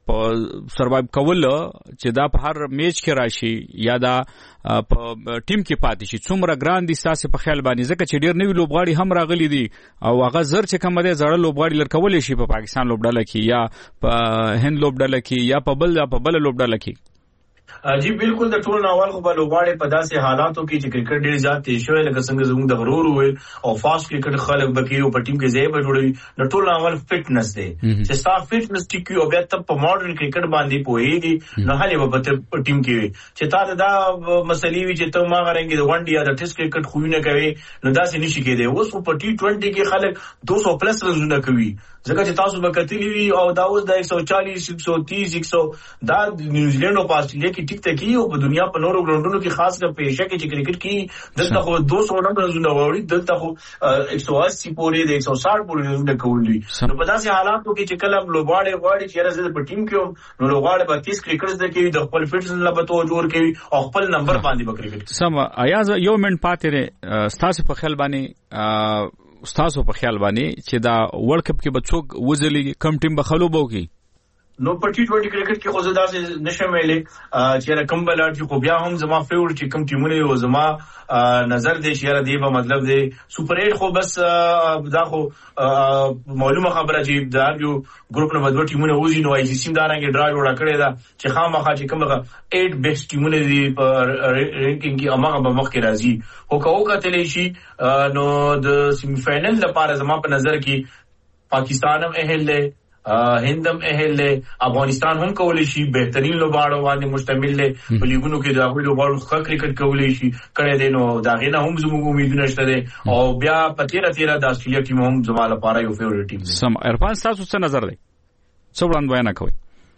سروایو کول چې دا په هر میچ کې راشي یا دا په ټیم کې پاتې شي څومره ګران دي تاسو په خیال باندې ځکه چې ډیر نوی لوبغاړي هم راغلي دي او هغه زر چې کوم دی زړه لوبغاړي لړکول شي په پاکستان لوبډاله کې یا په هند لوبډاله کې یا په بل په بل لوبډاله کې جی بالکل د ټول ناول خو په لوبغاړي په داسې حالاتو کې چې کرکټ ډېر زیات تیز شوی لکه څنګه زموږ د غرور ویل او فاست کرکټ خلک بکی او په ټیم کې ځای به جوړوي د ټول ناول فټنس دی چې ستا فټنس ټیک او بیا ته په ماډرن کرکټ باندې پوهیږي نو هلي به په ټیم کې چې تا دا مسلې وی چې ته ما غرنګي د ون ډي یا د ټیسټ کرکټ خوونه کوي نو داسې نشي کېدی اوس په ټي ټوئنټي کې خلک دو سو پلس رنونه کوي ځکه چې تاسو به کتلی وي او دا اوس د ایک سو چالیس ایک سو تیس ایک سو دا نیوزیلینډ او آسټرالیا کې ټیک ته کی او په دنیا په نورو ګراوندونو کې خاص کر پېښه کې چې کرکټ کې دلته خو دو سو رنونه وړي دلته خو ایک سو اسی پورې د ایک سو ساٹھ پورې رنونه کوي نو په داسې حالاتو کې چې کله لوبغاړي غواړي چې راځي په ټیم کې نو لوبغاړي به تیس کرکټ د کې د خپل فټنس لپاره تو جوړ کوي او خپل نمبر باندې به کرکټ سم ایاز یو منټ پاتې تاسو په خیال باندې تاسو په خیال باندې چې دا ورلد کپ کې به څوک وځلي کم ټیم به خلوبو کی نو په ټي ټوئنټي کرکټ کې خو زه داسې نشم ویلې چې رقم بلار چې خو بیا هم زما فیوریټ چې کم ټیمونه او زما نظر دی چې را دی په مطلب دی سپر ایټ خو بس دا خو معلومه خبره چې دا یو ګروپ نه بدو ټیمونه وځي نو آی سی سی دارنګ ډرا جوړه کړی دا چې خامخا چې کومه اټ بیسټ ټیمونه دي په رینکینګ کې امغه به مخ کې راځي او کو کتلې شي نو د سیمی فائنل لپاره زما په نظر کې پاکستان هم اهل دی هندم اهل له افغانستان هم کولای شي بهترین لوبغاړو باندې مشتمل له په لیګونو کې دا غوړي لوبغاړو ښه کرکټ کولای شي کړي دي نو دا غینه هم زموږ امیدونه شته دي او بیا په تیرا تیرا د استرالیا ټیم هم زموږ لپاره یو فیوریټ ټیم دی سم عرفان تاسو څه نظر دی څو وړاندې بیان کوي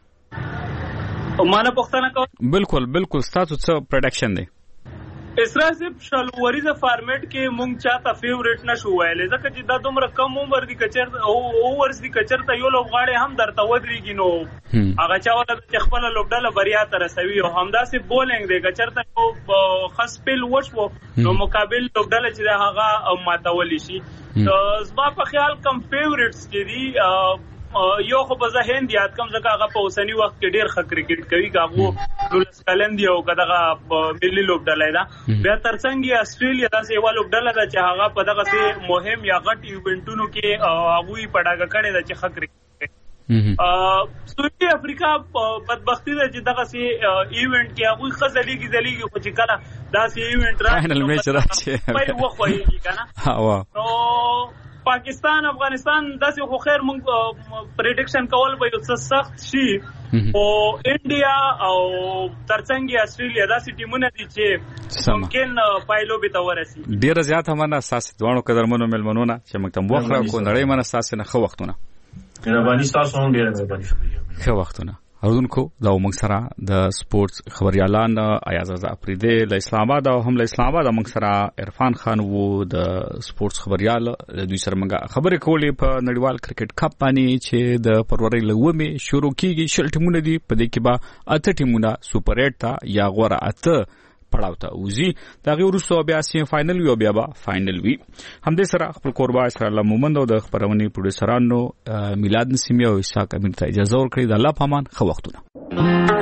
او مانه پښتنه کوي بالکل بالکل تاسو څه پروډکشن دی اسرا سے شلوریزه فارمیټ کې مونږ چاته فیوریټ نشو وایلې ځکه چې دا دومره کم عمر دي کچر او اورز دي کچر ته یو لوبغاړي هم درته ودرېږي نو هغه چا ولا چې خپل لوبډاله بریا ته رسوي او همداسې بولینګ دی کچر ته یو خاص پیل وشو نو مقابل لوبډاله چې هغه ماتول شي نو زما په خیال کم فیوریټس کې دي یو خو په ذهن یاد کم ځکه هغه په اوسنی وخت کې ډیر ښه کرکټ کوي هغه لولس کلند یو کداغه ملي لوبډاله ده بیا ترڅنګ استرالیا داسې یو لوبډاله ده چې هغه په دغه سي مهم یا غټ ایونټونو کې هغه پډاګه کړي ده چې ښه کرکټ سویډي افریقا بدبختی ده چې دغه سي ایونټ کې هغه خزلېږي ځلېږي خو چې کله داسې ایونټ راځي فائنل میچ راځي په وخوي کنه ها نو پاکستان افغانستان داسې خو خیر مونږ پریډکشن کول به یو څه سخت شي او انډیا او ترڅنګ استرالیا داسې ټیمونه دي چې ممکن پایلو به تورسي ډیر زیات هم نه اساس دوانو قدرمنو ملمنونه چې موږ تم وخره کو نړۍ من اساس نه خو وختونه مهرباني تاسو هم ډیر مهرباني شکریہ خو وختونه اردوونکو دا موږ سره د سپورتس خبريالان ایاز رضا افریدی له اسلام آباد او هم له اسلام آباد موږ سره عرفان خان وو د سپورتس خبريال دوی سره موږ خبرې کولې په نړیوال کرکټ کپ باندې چې د فروری لومې شروع کیږي شل ټیمونه دي په دې کې به اته ټیمونه سوپر ایټ ته یا غوړه اته پړاو ته وزي دا غي ورسو بیا سیم فائنل وی بیا با فائنل وی هم دې سره خپل قربا اسرا الله مومند او د خبرونې پروډوسرانو میلاد نسیمی او اسحاق امین ته اجازه ورکړي د الله پامان خو وختونه